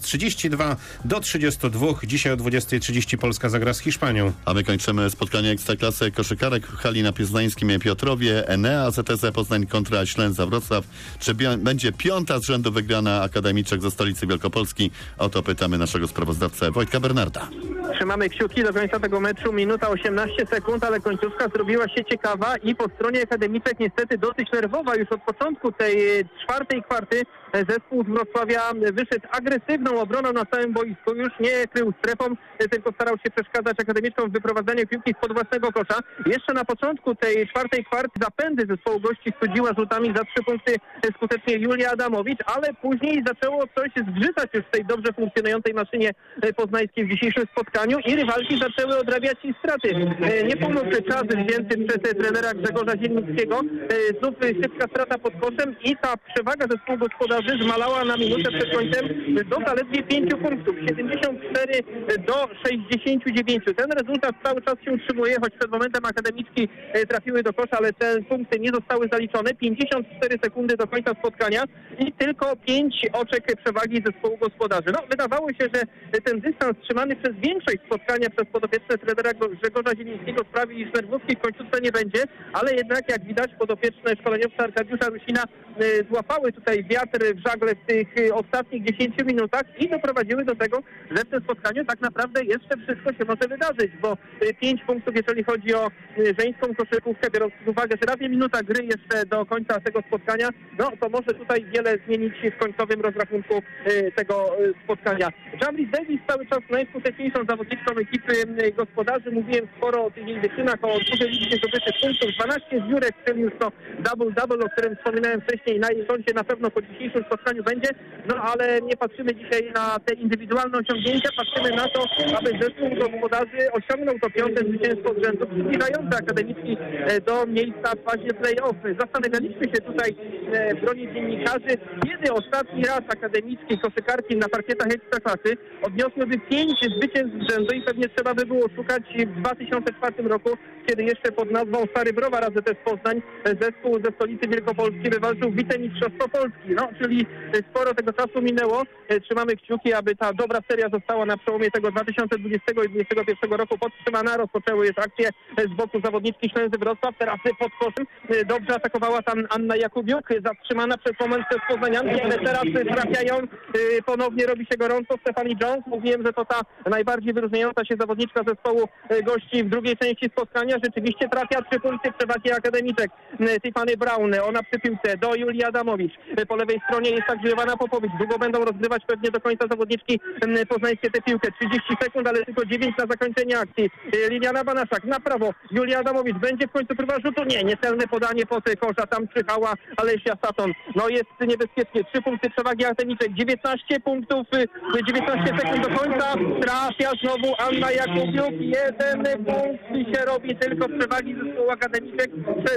32-32. Dzisiaj o 20:30 Polska zagra z Hiszpanią. A my kończymy spotkanie Ekstraklasy koszykarek w hali na Poznańskim Piotrowie. Enea ZTC Poznań kontra Ślęza Wrocław. Czy będzie 5. z rzędu wygrana akademiczek ze stolicy Wielkopolski? O to pytamy naszego sprawozdawcę Wojtka Bernarda. Trzymamy kciuki do końca tego meczu. Minuta 18 sekund, ale końcówka zrobiła się ciekawa i po stronie akademiczek niestety dosyć nerwowa. Już od początku tej 4. kwarty zespół z Wrocławia wyszedł agresywną obroną na całym boisku. Już nie krył strefą, tylko starał się przeszkadzać akademiczkom w wyprowadzaniu piłki spod własnego kosza. Jeszcze na początku tej 4. kwarty zapędy zespołu gości studziła rzutami za 3 punkty skutecznie Julia Adamowicz, ale później zaczęło coś zgrzytać już w tej dobrze funkcjonującej maszynie poznańskiej w dzisiejszym spotkaniu i rywalki zaczęły odrabiać i straty. Nie pomógł czas wzięty przez trenera Grzegorza Zielnickiego. Znów szybka strata pod koszem i ta przewaga zespołu gospodarzy gospodarzy zmalała na minutę przed końcem do zaledwie 5 punktów, 74 do 69. Ten rezultat cały czas się utrzymuje, choć przed momentem akademicki trafiły do kosza, ale te punkty nie zostały zaliczone. 54 sekundy do końca spotkania i tylko 5 oczek przewagi zespołu gospodarzy. No, wydawało się, że ten dystans trzymany przez większość spotkania przez podopieczne trenera Grzegorza Zielińskiego sprawi, iż nerwówki w końcówce nie będzie, ale jednak jak widać podopieczne szkoleniowca Arkadiusza Rusina złapały tutaj wiatr w żagle w tych ostatnich 10 minutach i doprowadziły do tego, że w tym spotkaniu tak naprawdę jeszcze wszystko się może wydarzyć, bo 5 punktów, jeżeli chodzi o żeńską koszykówkę, biorąc pod uwagę, że prawie minuta gry jeszcze do końca tego spotkania, no to może tutaj wiele zmienić w końcowym rozrachunku tego spotkania. Jamris Davis cały czas najskuteczniejszą zawodniczką ekipy gospodarzy. Mówiłem sporo o tych jej wyczynach, o dużej liczbie zdobytych punktów. 12 zbiórek, czyli już to double-double, o którym wspominałem wcześniej, na jej koncie na pewno po dzisiejszym spotkaniu będzie, no ale nie patrzymy dzisiaj na te indywidualne osiągnięcia, patrzymy na to, aby zespół gospodarzy osiągnął to 5. zwycięstwo z rzędu, zbliżające akademicki do miejsca w fazie play-off. Zastanawialiśmy się tutaj w gronie dziennikarzy, kiedy ostatni raz akademickie koszykarki na parkietach Ekstraklasy odniosłyby 5 zwycięstw z rzędu i pewnie trzeba by było szukać w 2004 roku, kiedy jeszcze pod nazwą Stary Browar AZS Poznań zespół ze stolicy Wielkopolski wywalczył wicemistrzostwo Polski. No, czyli sporo tego czasu minęło. Trzymamy kciuki, aby ta dobra seria została na przełomie tego 2020 i 2021 roku podtrzymana. Rozpoczęły już akcje z boku zawodniczki Ślęzy Wrocław. Teraz pod koszem dobrze atakowała tam Anna Jakubiuk, zatrzymana przez moment przez Poznanianki, ale teraz trafiają. Ponownie robi się gorąco Stephanie Jones. Mówiłem, że to ta najbardziej wyróżniająca się zawodniczka zespołu gości w drugiej części spotkania. Rzeczywiście trafia 3 punkty przewagi akademiczek. Tiffany Brown, ona przy piłce do Julii Adamowicz. Po lewej stronie jest także Joanna Popowicz. Długo będą rozgrywać pewnie do końca zawodniczki poznańskie tę piłkę. 30 sekund, ale tylko 9 na zakończenie akcji. Liliana Banaszak na prawo. Julia Adamowicz będzie w końcu próba rzutu. Nie, niecelne podanie pod kosza. Tam czyhała Alesia Saton. No jest niebezpiecznie. 3 punkty przewagi akademiczek. 19 punktów, 19 sekund do końca. Trafia znowu Anna Jakubiuk. 1 punkt się robi tylko przewagi zespołu akademiczek.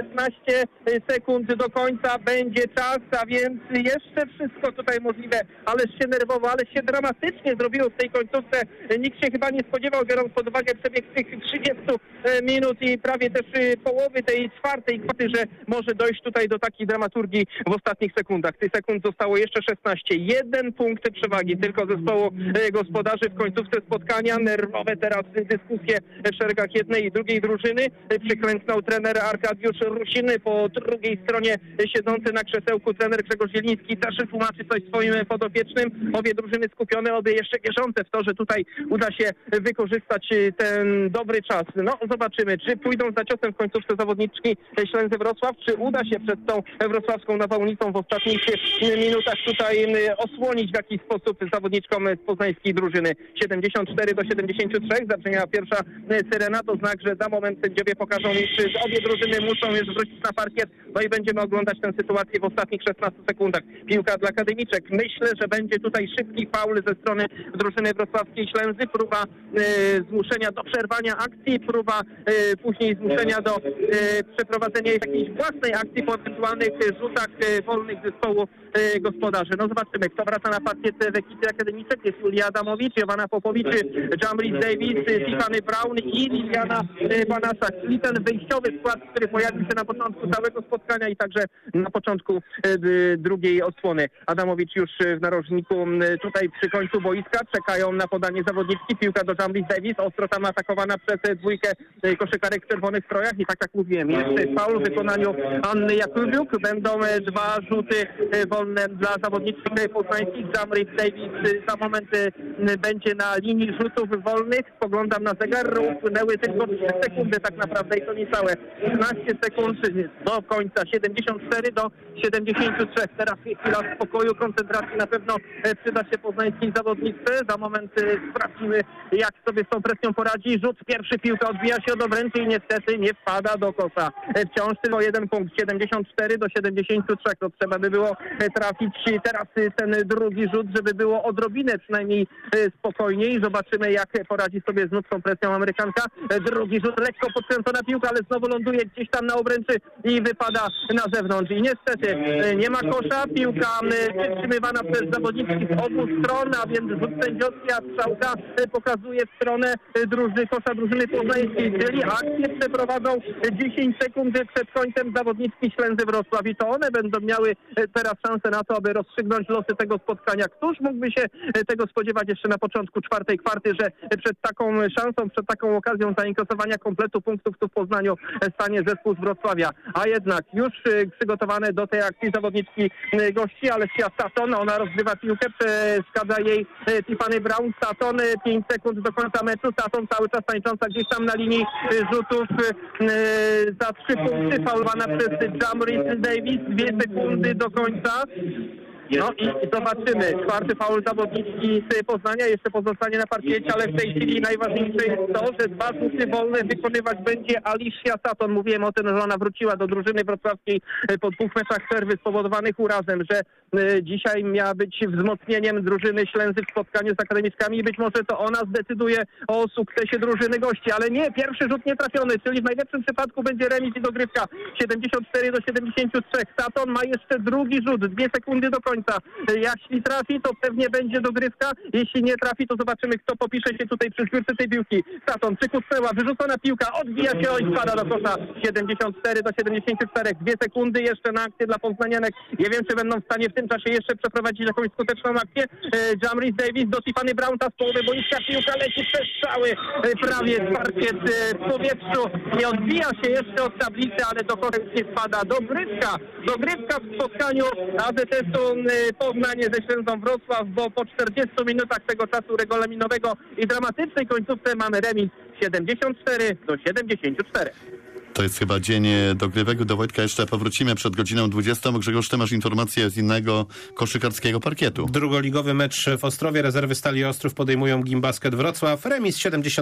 16 sekund do końca będzie czas, a więc jeszcze wszystko tutaj możliwe. Ależ się nerwowo, ależ się dramatycznie zrobiło w tej końcówce. Nikt się chyba nie spodziewał, biorąc pod uwagę przebieg tych 30 minut i prawie też połowy tej czwartej kwarty, że może dojść tutaj do takiej dramaturgii w ostatnich sekundach. Tych sekund zostało jeszcze 16. 1 punkt przewagi tylko zespołu gospodarzy w końcówce spotkania. Nerwowe teraz dyskusje w szeregach jednej i drugiej drużyny. Przyklęknął trener Arkadiusz Rusiny, po drugiej stronie siedzący na krzesełku trener Grzegorz Zieliński też tłumaczy coś swoim podopiecznym. Obie drużyny skupione, obie jeszcze wierzące w to, że tutaj uda się wykorzystać ten dobry czas. No zobaczymy, czy pójdą za ciosem w końcówce zawodniczki Ślęzy Wrocław, czy uda się przed tą wrocławską nawałnicą w ostatnich minutach tutaj osłonić w jakiś sposób zawodniczkom z poznańskiej drużyny. 74 do 73 zabrzmiała pierwsza syrena, to znak, że za moment sędziowie pokażą, iż obie drużyny muszą już wrócić na parkiet, no i będziemy oglądać tę sytuację w ostatnich 16 sekundach. Piłka dla akademiczek. Myślę, że będzie tutaj szybki faul ze strony drużyny wrocławskiej Ślęzy, próba zmuszenia do przerwania akcji, próba później zmuszenia do przeprowadzenia jakiejś własnej akcji po ewentualnych rzutach wolnych zespołu gospodarzy. No zobaczymy, kto wraca na parkiet w ekipie akademiczek. Jest Julia Adamowicz, Joanna Popowicz, Jamris Davis, Tiffany Brown i Liliana Banaszak. I ten wyjściowy skład, który pojawił się na początku całego spotkania i także na początku drugiej odsłony. Adamowicz już w narożniku tutaj przy końcu boiska. Czekają na podanie zawodniczki. Piłka do Jamris Davis. Ostro tam atakowana przez dwójkę koszykarek w czerwonych strojach. I tak jak mówiłem, jest faul w wykonaniu Anny Jakubiuk. Będą 2 rzuty wolne dla zawodniczki poznańskich. Jamris Davis za moment będzie na linii rzutów wolnych. Spoglądam na zegar. Upłynęły tylko 3 sekundy tak naprawdę i to niecałe. 15 sekund do końca. 74 do 73. Teraz chwila spokoju, koncentracji na pewno przyda się poznańskiej zawodniczce. Za moment sprawdzimy, jak sobie z tą presją poradzi. Rzut pierwszy, piłka odbija się od obręczy i niestety nie wpada do kosza. Wciąż tylko 1 punkt. 74 do 73. To trzeba by było trafić teraz ten drugi rzut, żeby było odrobinę przynajmniej spokojniej. Zobaczymy, jak poradzi sobie z nudzką presją Amerykanka. Drugi rzut, lekko podkręcona piłka, ale znowu ląduje gdzieś tam na obręczy i wypada na zewnątrz. I niestety nie ma kosza, piłka przytrzymywana przez zawodniczki z obu stron, a więc rzut sędziowski, a strzałka pokazuje stronę kosza drużyny poznańskiej, czyli akcję przeprowadzą 10 sekund przed końcem zawodniczki Ślęzy Wrocław i to one będą miały teraz szansę na to, aby rozstrzygnąć losy tego spotkania. Któż mógłby się tego spodziewać jeszcze na początku czwartej kwarty, że przed taką szansą, przed taką okazją zainkasowania kompletu punktów tu w Poznaniu stanie zespół z Wrocławia. A jednak już przygotowane do tej akcji zawodniczki gości, Alessia Staton, ona rozgrywa piłkę, przeszkadza jej Tiffany Brown. Staton, 5 sekund do końca meczu, Staton cały czas tańcząca gdzieś tam na linii rzutów za 3 punkty, faulowana przez Jamris Davis, 2 sekundy do końca. No i zobaczymy. 4. faul zawodniczki z Poznania jeszcze pozostanie na parkiecie, ale w tej chwili najważniejsze jest to, że 2 rzuty wolne wykonywać będzie Alessia Staton. Mówiłem o tym, że ona wróciła do drużyny wrocławskiej po 2 meczach przerwy spowodowanych urazem, że dzisiaj miała być wzmocnieniem drużyny Ślęzy w spotkaniu z akademickami i być może to ona zdecyduje o sukcesie drużyny gości, ale nie, pierwszy rzut nie trafiony, czyli w najlepszym przypadku będzie remis i dogrywka 74-73. Staton ma jeszcze drugi rzut, 2 sekundy do końca. Jeśli trafi, to pewnie będzie dogrywka. Jeśli nie trafi, to zobaczymy, kto popisze się tutaj przy zbiórce tej piłki. Staton przykucnęła, wyrzucona piłka, odbija się i spada do kosza. 74-74. 2 sekundy jeszcze na akcję dla poznanianek. Nie wiem, czy będą w stanie w tym czasie jeszcze przeprowadzić jakąś skuteczną akcję. Jamris Davis do Tiffany Brown, ta z połowy boiska, piłka leci przez strzały. Prawie parkiet w powietrzu. Nie odbija się jeszcze od tablicy, ale do kosza nie spada. Dogrywka w spotkaniu AZS-u Poznań ze Ślęzą Wrocław, bo po 40 minutach tego czasu regulaminowego i dramatycznej końcówce mamy remis 74-74. To jest chyba dzień dogrywek. Do Wojtka jeszcze powrócimy przed godziną 20. Grzegorz, ty masz informację z innego koszykarskiego parkietu. Drugoligowy mecz w Ostrowie. Rezerwy Stali Ostrów podejmują Gimbasket Wrocław. Remis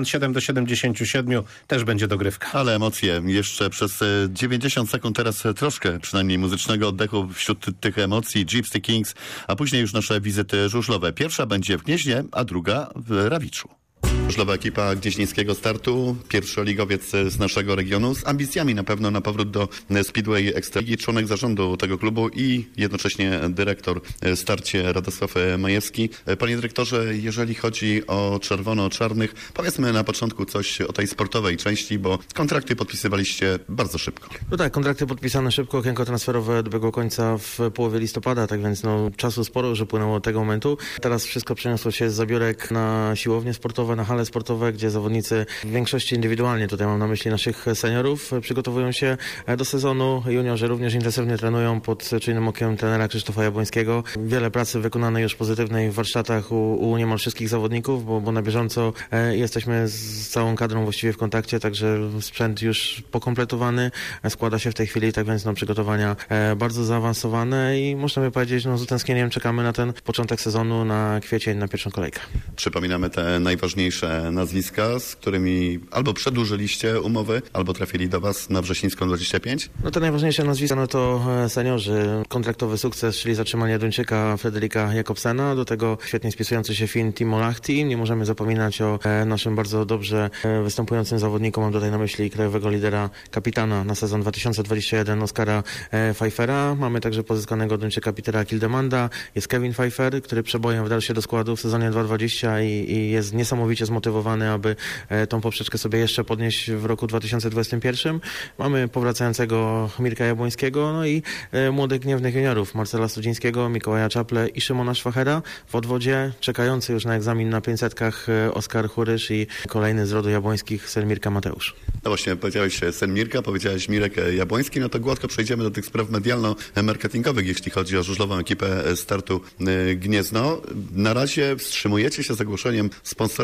77-77. Też będzie dogrywka. Ale emocje. Jeszcze przez 90 sekund teraz troszkę przynajmniej muzycznego oddechu wśród tych emocji. Gypsy Kings, a później już nasze wizyty żużlowe. Pierwsza będzie w Gnieźnie, a druga w Rawiczu. Żużlowa ekipa gnieźnieńskiego startu, pierwszoligowiec z naszego regionu, z ambicjami na pewno na powrót do Speedway Ekstraligi, członek zarządu tego klubu i jednocześnie dyrektor starcie Radosław Majewski. Panie dyrektorze, jeżeli chodzi o czerwono-czarnych, powiedzmy na początku coś o tej sportowej części, bo kontrakty podpisywaliście bardzo szybko. No tak, kontrakty podpisane szybko, okienko transferowe dobiegło końca w połowie listopada, tak więc czasu sporo już upłynęło od tego momentu. Teraz wszystko przeniosło się z zabiórek na siłownie sportowe, na hale sportowe, gdzie zawodnicy w większości indywidualnie, tutaj mam na myśli naszych seniorów, przygotowują się do sezonu. Juniorzy również intensywnie trenują pod czujnym okiem trenera Krzysztofa Jabłońskiego. Wiele pracy wykonanej już pozytywnej w warsztatach u niemal wszystkich zawodników, bo na bieżąco jesteśmy z całą kadrą właściwie w kontakcie, także sprzęt już pokompletowany, składa się w tej chwili, tak więc przygotowania bardzo zaawansowane i możemy powiedzieć, z utęsknieniem czekamy na ten początek sezonu, na kwiecień, na pierwszą kolejkę. Przypominamy te najważniejsze nazwiska, z którymi albo przedłużyliście umowy, albo trafili do was na Wrzesińską 25? Te najważniejsze nazwiska to seniorzy. Kontraktowy sukces, czyli zatrzymanie Duńczyka Frederika Jakobsena, do tego świetnie spisujący się Fin Timo Lahti. Nie możemy zapominać o naszym bardzo dobrze występującym zawodniku. Mam tutaj na myśli krajowego lidera, kapitana na sezon 2021 Oskara Pfeiffera. Mamy także pozyskanego Duńczyka Petera Kildemanda. Jest Kevin Pfeiffer, który przebojem wdał się do składu w sezonie 2020 i jest niesamowicie zmotywowany, aby tą poprzeczkę sobie jeszcze podnieść w roku 2021. Mamy powracającego Mirka Jabłońskiego, i młodych gniewnych juniorów Marcela Studzińskiego, Mikołaja Czaple i Szymona Szwachera. W odwodzie czekający już na egzamin na 500-kach Oskar Hurysz i kolejny z rodu Jabłońskich syn Mirka Mateusz. No właśnie, powiedziałeś syn Mirka, powiedziałeś Mirek Jabłoński, to gładko przejdziemy do tych spraw medialno-marketingowych, jeśli chodzi o żużlową ekipę startu Gniezno. Na razie wstrzymujecie się z ogłoszeniem sponsora tytułu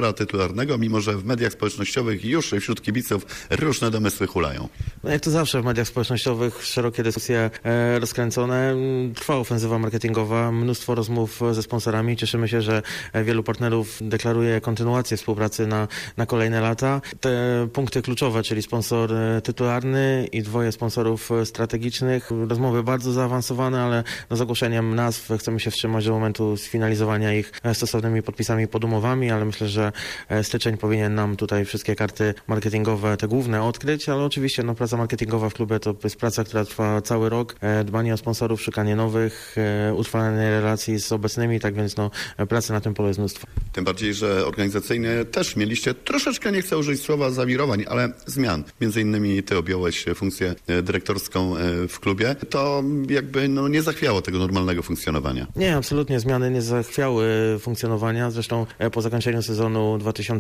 popularnego, mimo że w mediach społecznościowych już wśród kibiców różne domysły hulają. No jak to zawsze w mediach społecznościowych, szerokie dyskusje rozkręcone, trwa ofensywa marketingowa, mnóstwo rozmów ze sponsorami. Cieszymy się, że wielu partnerów deklaruje kontynuację współpracy na kolejne lata. Te punkty kluczowe, czyli sponsor tytularny i 2 sponsorów strategicznych. Rozmowy bardzo zaawansowane, ale z ogłoszeniem nazw chcemy się wstrzymać do momentu sfinalizowania ich stosownymi podpisami pod umowami, ale myślę, że styczeń powinien nam tutaj wszystkie karty marketingowe, te główne, odkryć, ale oczywiście praca marketingowa w klubie to jest praca, która trwa cały rok. Dbanie o sponsorów, szukanie nowych, utrwalanie relacji z obecnymi, tak więc pracy na tym polu jest mnóstwo. Tym bardziej, że organizacyjnie też mieliście troszeczkę, nie chcę użyć słowa zawirowań, ale zmian. Między innymi ty objąłeś funkcję dyrektorską w klubie. To jakby nie zachwiało tego normalnego funkcjonowania. Nie, absolutnie zmiany nie zachwiały funkcjonowania. Zresztą po zakończeniu sezonu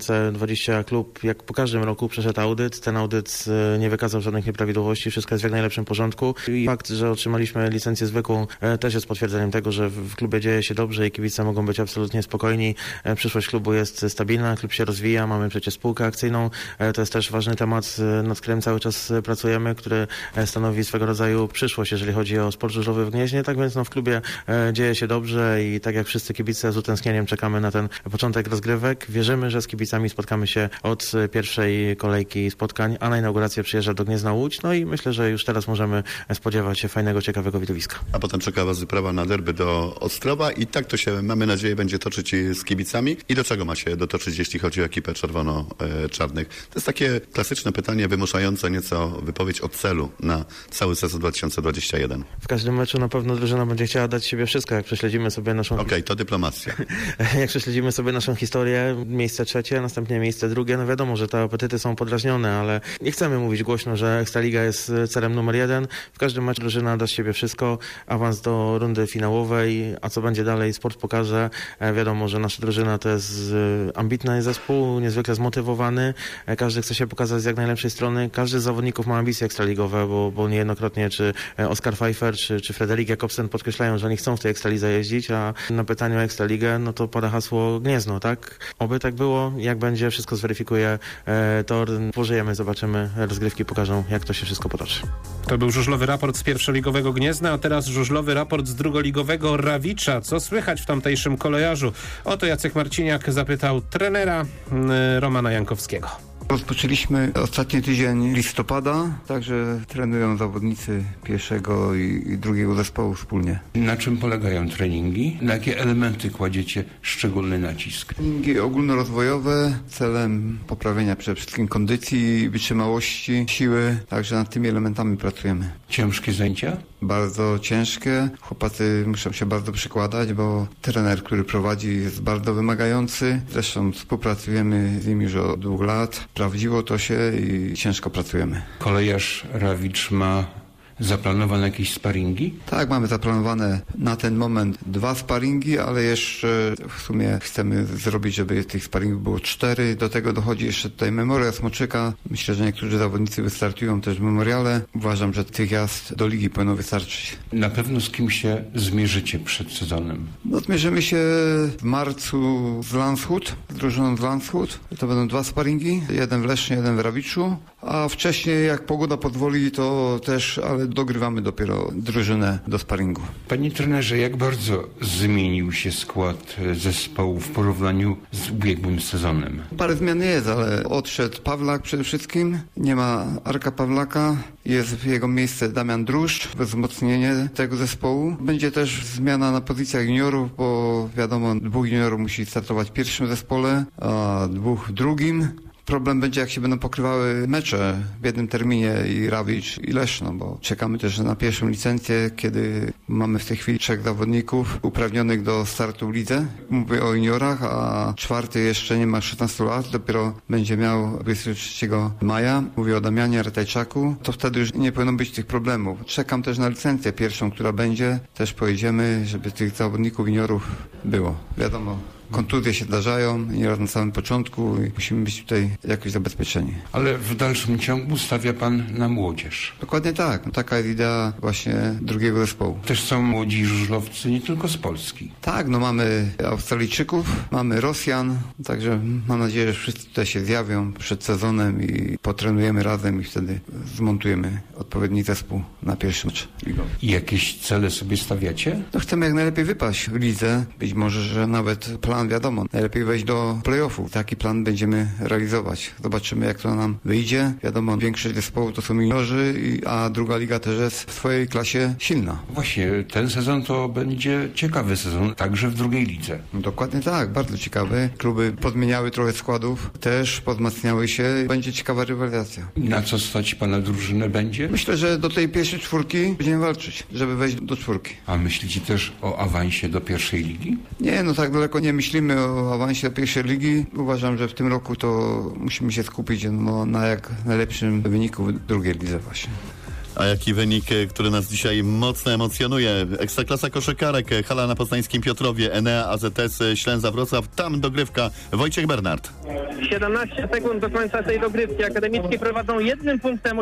2020 klub, jak po każdym roku, przeszedł audyt. Ten audyt nie wykazał żadnych nieprawidłowości, wszystko jest w jak najlepszym porządku. I fakt, że otrzymaliśmy licencję zwykłą, też jest potwierdzeniem tego, że w klubie dzieje się dobrze i kibice mogą być absolutnie spokojni. Przyszłość klubu jest stabilna, klub się rozwija, mamy przecież spółkę akcyjną. To jest też ważny temat, nad którym cały czas pracujemy, który stanowi swego rodzaju przyszłość, jeżeli chodzi o sport żużlowy w Gnieźnie. Tak więc w klubie dzieje się dobrze i tak jak wszyscy kibice z utęsknieniem czekamy na ten początek rozgrywek. Wierzymy, że z kibicami spotkamy się od pierwszej kolejki spotkań, a na inaugurację przyjeżdża do Gniezna Łódź. I myślę, że już teraz możemy spodziewać się fajnego, ciekawego widowiska. A potem czeka was wyprawa na derby do Ostrowa i tak to się, mamy nadzieję, będzie toczyć z kibicami. I do czego ma się dotoczyć, jeśli chodzi o ekipę czerwono-czarnych? To jest takie klasyczne pytanie wymuszające nieco wypowiedź o celu na cały sezon 2021. W każdym meczu na pewno drużyna będzie chciała dać siebie wszystko, jak prześledzimy sobie naszą... Okej, to dyplomacja. Jak prześledzimy sobie naszą historię, miejsce 3, następnie miejsce 2, wiadomo, że te apetyty są podrażnione, ale nie chcemy mówić głośno, że Ekstraliga jest celem numer 1. W każdym meczu drużyna da z siebie wszystko, awans do rundy finałowej, a co będzie dalej, sport pokaże. Wiadomo, że nasza drużyna to jest ambitny zespół, niezwykle zmotywowany. Każdy chce się pokazać z jak najlepszej strony. Każdy z zawodników ma ambicje ekstraligowe, bo niejednokrotnie czy Oskar Pfeiffer, czy Frederik Jakobsen podkreślają, że oni chcą w tej ekstralidze jeździć, a na pytaniu o Ekstraligę, to pada hasło Gniezno, tak? Oby tak było. Jak będzie, wszystko zweryfikuje tor. Pożyjemy, zobaczymy. Rozgrywki pokażą, jak to się wszystko potoczy. To był żużlowy raport z pierwszoligowego Gniezna, a teraz żużlowy raport z drugoligowego Rawicza. Co słychać w tamtejszym kolejarzu? Oto Jacek Marciniak zapytał trenera Romana Jankowskiego. Rozpoczęliśmy ostatni tydzień listopada, także trenują zawodnicy pierwszego i drugiego zespołu wspólnie. Na czym polegają treningi? Na jakie elementy kładziecie szczególny nacisk? Treningi ogólnorozwojowe celem poprawienia przede wszystkim kondycji, wytrzymałości, siły, także nad tymi elementami pracujemy. Ciężkie zajęcia? Bardzo ciężkie. Chłopacy muszą się bardzo przykładać, bo trener, który prowadzi, jest bardzo wymagający. Zresztą współpracujemy z nim już od 2 lat. Sprawdziło to się i ciężko pracujemy. Kolejarz Rawicz ma zaplanowane jakieś sparingi? Tak, mamy zaplanowane na ten moment 2 sparingi, ale jeszcze w sumie chcemy zrobić, żeby tych sparingów było 4. Do tego dochodzi jeszcze tutaj Memorial Smoczyka. Myślę, że niektórzy zawodnicy wystartują też w Memoriale. Uważam, że tych jazd do ligi powinno wystarczyć. Na pewno z kim się zmierzycie przed sezonem? Zmierzymy się w marcu z Landshut, z drużyną z Landshut. To będą 2 sparingi, jeden w Lesznie, jeden w Rawiczu. A wcześniej, jak pogoda pozwoli, to też, ale dogrywamy dopiero drużynę do sparingu. Panie trenerze, jak bardzo zmienił się skład zespołu w porównaniu z ubiegłym sezonem? Parę zmian jest, ale odszedł Pawlak przede wszystkim. Nie ma Arka Pawlaka. Jest w jego miejsce Damian Druszcz, wzmocnienie tego zespołu. Będzie też zmiana na pozycjach juniorów, bo wiadomo, 2 juniorów musi startować w pierwszym zespole, a 2 w drugim. Problem będzie, jak się będą pokrywały mecze w jednym terminie i Rawicz i Leszno, bo czekamy też na pierwszą licencję, kiedy mamy w tej chwili 3 zawodników uprawnionych do startu w lidze. Mówię o juniorach, a 4 jeszcze nie ma 16 lat, dopiero będzie miał 23 maja. Mówię o Damianie Ratajczaku. To wtedy już nie powinno być tych problemów. Czekam też na licencję pierwszą, która będzie. Też pojedziemy, żeby tych zawodników juniorów było. Wiadomo, kontuzje się zdarzają, nieraz na samym początku i musimy być tutaj jakoś zabezpieczeni. Ale w dalszym ciągu stawia pan na młodzież. Dokładnie tak. Taka jest idea właśnie drugiego zespołu. Też są młodzi żużlowcy nie tylko z Polski. Tak, mamy Australijczyków, mamy Rosjan, także mam nadzieję, że wszyscy tutaj się zjawią przed sezonem i potrenujemy razem i wtedy zmontujemy odpowiedni zespół na pierwszy mecz ligowy. I jakieś cele sobie stawiacie? No chcemy jak najlepiej wypaść w lidze. Być może, że nawet plan wiadomo. Najlepiej wejść do play-offu. Taki plan będziemy realizować. Zobaczymy, jak to nam wyjdzie. Wiadomo, większość zespołów to są juniorzy, a druga liga też jest w swojej klasie silna. Właśnie, ten sezon to będzie ciekawy sezon, także w drugiej lidze. Dokładnie tak, bardzo ciekawy. Kluby podmieniały trochę składów, też podmacniały się. Będzie ciekawa rywalizacja. Na co stać pana drużynę będzie? Myślę, że do tej pierwszej czwórki będziemy walczyć, żeby wejść do czwórki. A myślicie też o awansie do pierwszej ligi? Nie, tak daleko nie myślimy o awansie do pierwszej ligi. Uważam, że w tym roku to musimy się skupić na jak najlepszym wyniku w drugiej lidze właśnie. A jaki wynik, który nas dzisiaj mocno emocjonuje? Ekstraklasa koszykarek, hala na poznańskim Piotrowie, Enea, AZS, Ślęza Wrocław. Tam dogrywka. Wojciech Bernard. 17 sekund do końca tej dogrywki. Akademicki prowadzą 1 punktem,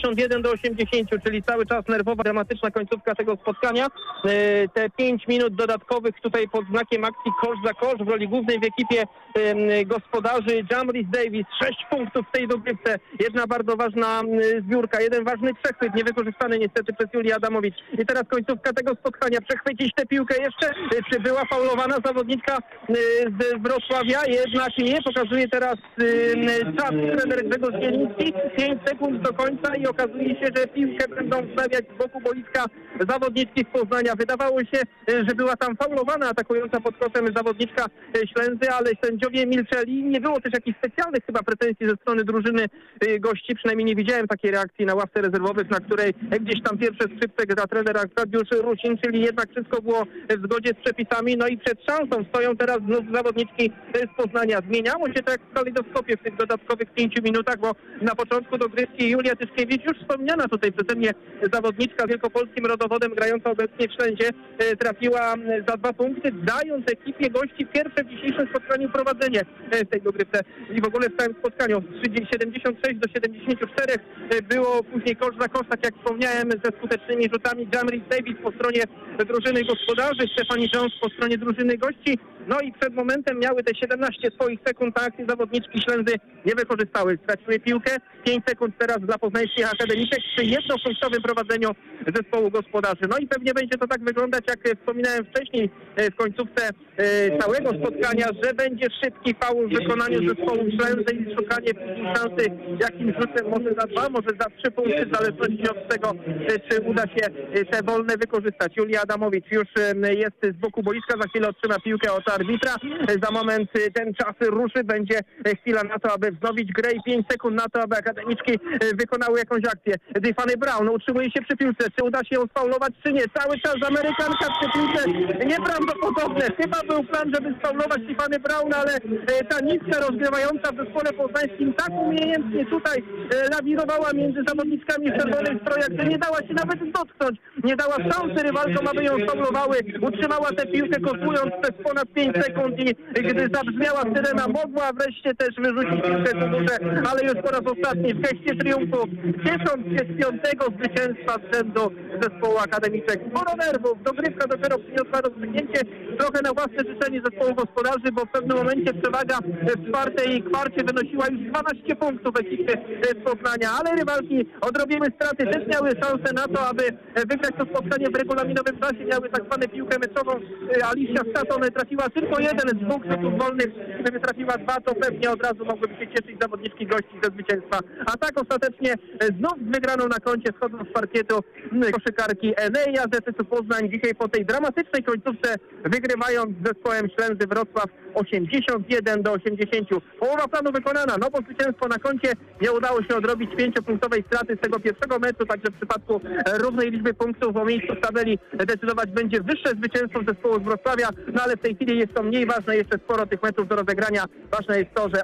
81-80, czyli cały czas nerwowa, dramatyczna końcówka tego spotkania. Te 5 minut dodatkowych tutaj pod znakiem akcji kosz za kosz w roli głównej w ekipie gospodarzy Jamris Davis. 6 punktów w tej dogrywce. Jedna bardzo ważna zbiórka, jeden ważny przechwyt, niewykorzystany niestety przez Julię Adamowicz. I teraz końcówka tego spotkania. Przechwycić tę piłkę jeszcze. Czy była faulowana zawodniczka z Wrocławia? Jednak nie. Pokazuje teraz czas trener Grzegorz Zieliński. 5 sekund do końca i okazuje się, że piłkę będą wstawiać z boku boiska zawodniczki z Poznania. Wydawało się, że była tam faulowana atakująca pod koszem zawodniczka Ślęzy, ale sędziowie milczeli. Nie było też jakichś specjalnych chyba pretensji ze strony drużyny gości. Przynajmniej nie widziałem takiej reakcji na ławce rezerwowych, na której gdzieś tam pierwsze skrzypce gra trener Arkadiusz Rusin, czyli jednak wszystko było w zgodzie z przepisami. No i przed szansą stoją teraz znów zawodniczki z Poznania. Zmieniało się to jak w kalejdoskopie w tych dodatkowych 5 minutach, bo na początku dogrywki Julia Tyszkiewicz, już wspomniana tutaj przeze mnie zawodniczka z wielkopolskim rodowodem, grająca obecnie w Ślęzie, trafiła za 2 punkty, dając ekipie gości pierwsze w dzisiejszym spotkaniu prowadzenie w tej dogrywce i w ogóle w całym spotkaniu. 76-74 było później kosz za kosz, tak jak wspomniałem, ze skutecznymi rzutami. Jamris Davis po stronie drużyny gospodarzy, Stephanie Jones po stronie drużyny gości. No i przed momentem miały te 17 swoich sekund, a akcje zawodniczki Ślęzy nie wykorzystały. Straciły piłkę. 5 sekund teraz dla poznańskich akademiczek przy jednopunktowym prowadzeniu zespołu gospodarzy. No i pewnie będzie to tak wyglądać, jak wspominałem wcześniej w końcówce całego spotkania, że będzie szybki faul w wykonaniu zespołu Ślęzy i szukanie szansy jakimś rzutem, może za 2, może za 3 punkty, w zależności od tego, czy uda się te wolne wykorzystać. Julia Adamowicz już jest z boku boiska, za chwilę otrzyma piłkę od arbitra. Za moment ten czas ruszy, będzie chwila na to, aby wznowić grę i 5 sekund na to, aby akademiczki wykonały jakąś akcję. Tiffany Brown utrzymuje się przy piłce. Czy uda się ją sfaulować, czy nie? Cały czas Amerykanka przy piłce. Nieprawdopodobne. Chyba był plan, żeby sfaulować Tiffany Brown, ale ta nitka rozgrywająca w zespole poznańskim tak umiejętnie tutaj lawirowała między zawodniczkami w czerwonych strojach, że nie dała się nawet dotknąć. Nie dała szansy rywalkom, aby ją faulowały. Utrzymała tę piłkę, kosłując przez ponad 5 sekund i gdy zabrzmiała syrena, mogła wreszcie też wyrzucić piłkę do górze, ale już po raz ostatni w geście triumfu, ciesząc się z 5. zwycięstwa z rzędu zespołu akademiczek. Sporo nerwów, dogrywka dopiero przyniosła rozstrzygnięcie, trochę na własne życzenie zespołu gospodarzy, bo w pewnym momencie przewaga w 4. kwarcie wynosiła już 12 punktów ekipy z Poznania, ale rywalki odrobiły straty, też miały szansę na to, aby wygrać to spotkanie w regulaminowym czasie, miały tak zwaną piłkę meczową. Alicia Staton trafiła tylko 1 z 2 rzutów wolnych, gdyby trafiła 2, to pewnie od razu mogłyby się cieszyć zawodniczki gości ze zwycięstwa. A tak ostatecznie znów z wygraną na koncie, schodząc z parkietu koszykarki Enei AZS Poznań. Dzisiaj po tej dramatycznej końcówce wygrywając z zespołem Ślęzy Wrocław 81-80. Połowa planu wykonana, no bo zwycięstwo na koncie, nie udało się odrobić 5-punktowej straty z tego pierwszego meczu, także w przypadku równej liczby punktów o miejscu w tabeli decydować będzie wyższe zwycięstwo zespołu z Wrocławia, no ale w tej chwili jest to mniej ważne, jeszcze sporo tych meczów do rozegrania. Ważne jest to, że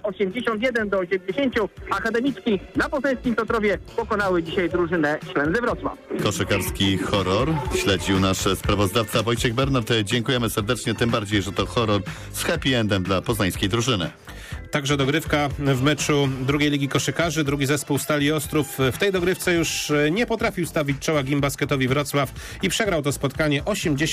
81-80 akademiczki na poznańskim Piotrowie pokonały dzisiaj drużynę Ślęzy Wrocław. koszykarski horror śledził nasz sprawozdawca Wojciech Bernard. Dziękujemy serdecznie, tym bardziej, że to horror z happy endem dla poznańskiej drużyny. Także dogrywka w meczu drugiej ligi koszykarzy. Drugi zespół Stali Ostrów w tej dogrywce już nie potrafił stawić czoła Gimbasketowi Wrocław i przegrał to spotkanie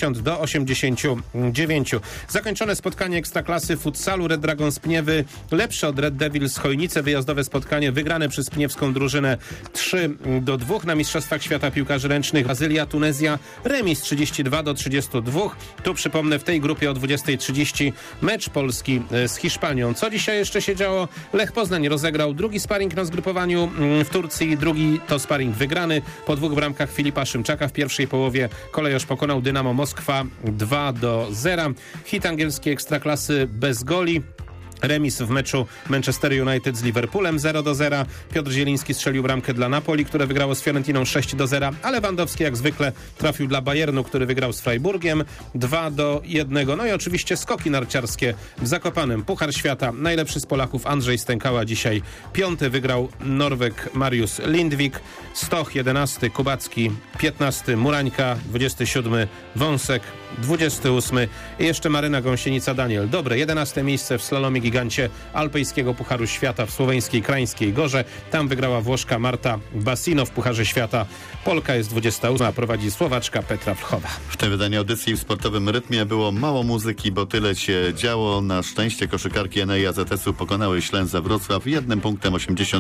80-89. Zakończone spotkanie Ekstraklasy futsalu. Red Dragons Pniewy lepsze od Red Devils Chojnice. Wyjazdowe spotkanie wygrane przez pniewską drużynę 3-2 na Mistrzostwach Świata Piłkarzy Ręcznych. Brazylia, Tunezja remis 32-32. Tu przypomnę, w tej grupie o 20:30 mecz Polski z Hiszpanią. Co dzisiaj jeszcze się działo? Lech Poznań rozegrał drugi sparring na zgrupowaniu w Turcji. Drugi to sparring wygrany po 2 bramkach Filipa Szymczaka w pierwszej połowie. Kolejorz pokonał Dynamo Moskwa 2-0. Hit angielski Ekstraklasy bez goli. Remis w meczu Manchester United z Liverpoolem 0-0. Piotr Zieliński strzelił bramkę dla Napoli, które wygrało z Fiorentiną 6-0, a Lewandowski jak zwykle trafił dla Bayernu, który wygrał z Freiburgiem 2-1. No i oczywiście skoki narciarskie w Zakopanem. Puchar Świata. Najlepszy z Polaków Andrzej Stękała dzisiaj 5. wygrał Norweg Mariusz Lindvik. Stoch 11, Kubacki 15, Murańka 27, Wąsek 28 i jeszcze Maryna Gąsienica Daniel. Dobre 11 miejsce w slalomie gigancie Alpejskiego Pucharu Świata w słoweńskiej Krańskiej Gorze. Tam wygrała Włoszka Marta Bassino w Pucharze Świata. Polka jest 28, a prowadzi Słowaczka Petra Wlchowa. W tym wydaniu audycji w sportowym rytmie było mało muzyki, bo tyle się działo. Na szczęście koszykarki Enei AZS-u pokonały Ślęza Wrocław 1 punktem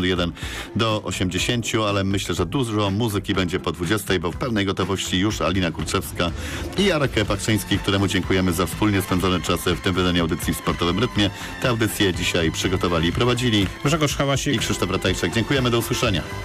81-80, ale myślę, że dużo muzyki będzie po 20, bo w pełnej gotowości już Alina Kurczewska i Jarek Pakrzyński, któremu dziękujemy za wspólnie spędzone czasy w tym wydaniu audycji w sportowym rytmie. Te audycje dzisiaj przygotowali i prowadzili Grzegorz Hałasik i Krzysztof Ratajczak. Dziękujemy, do usłyszenia.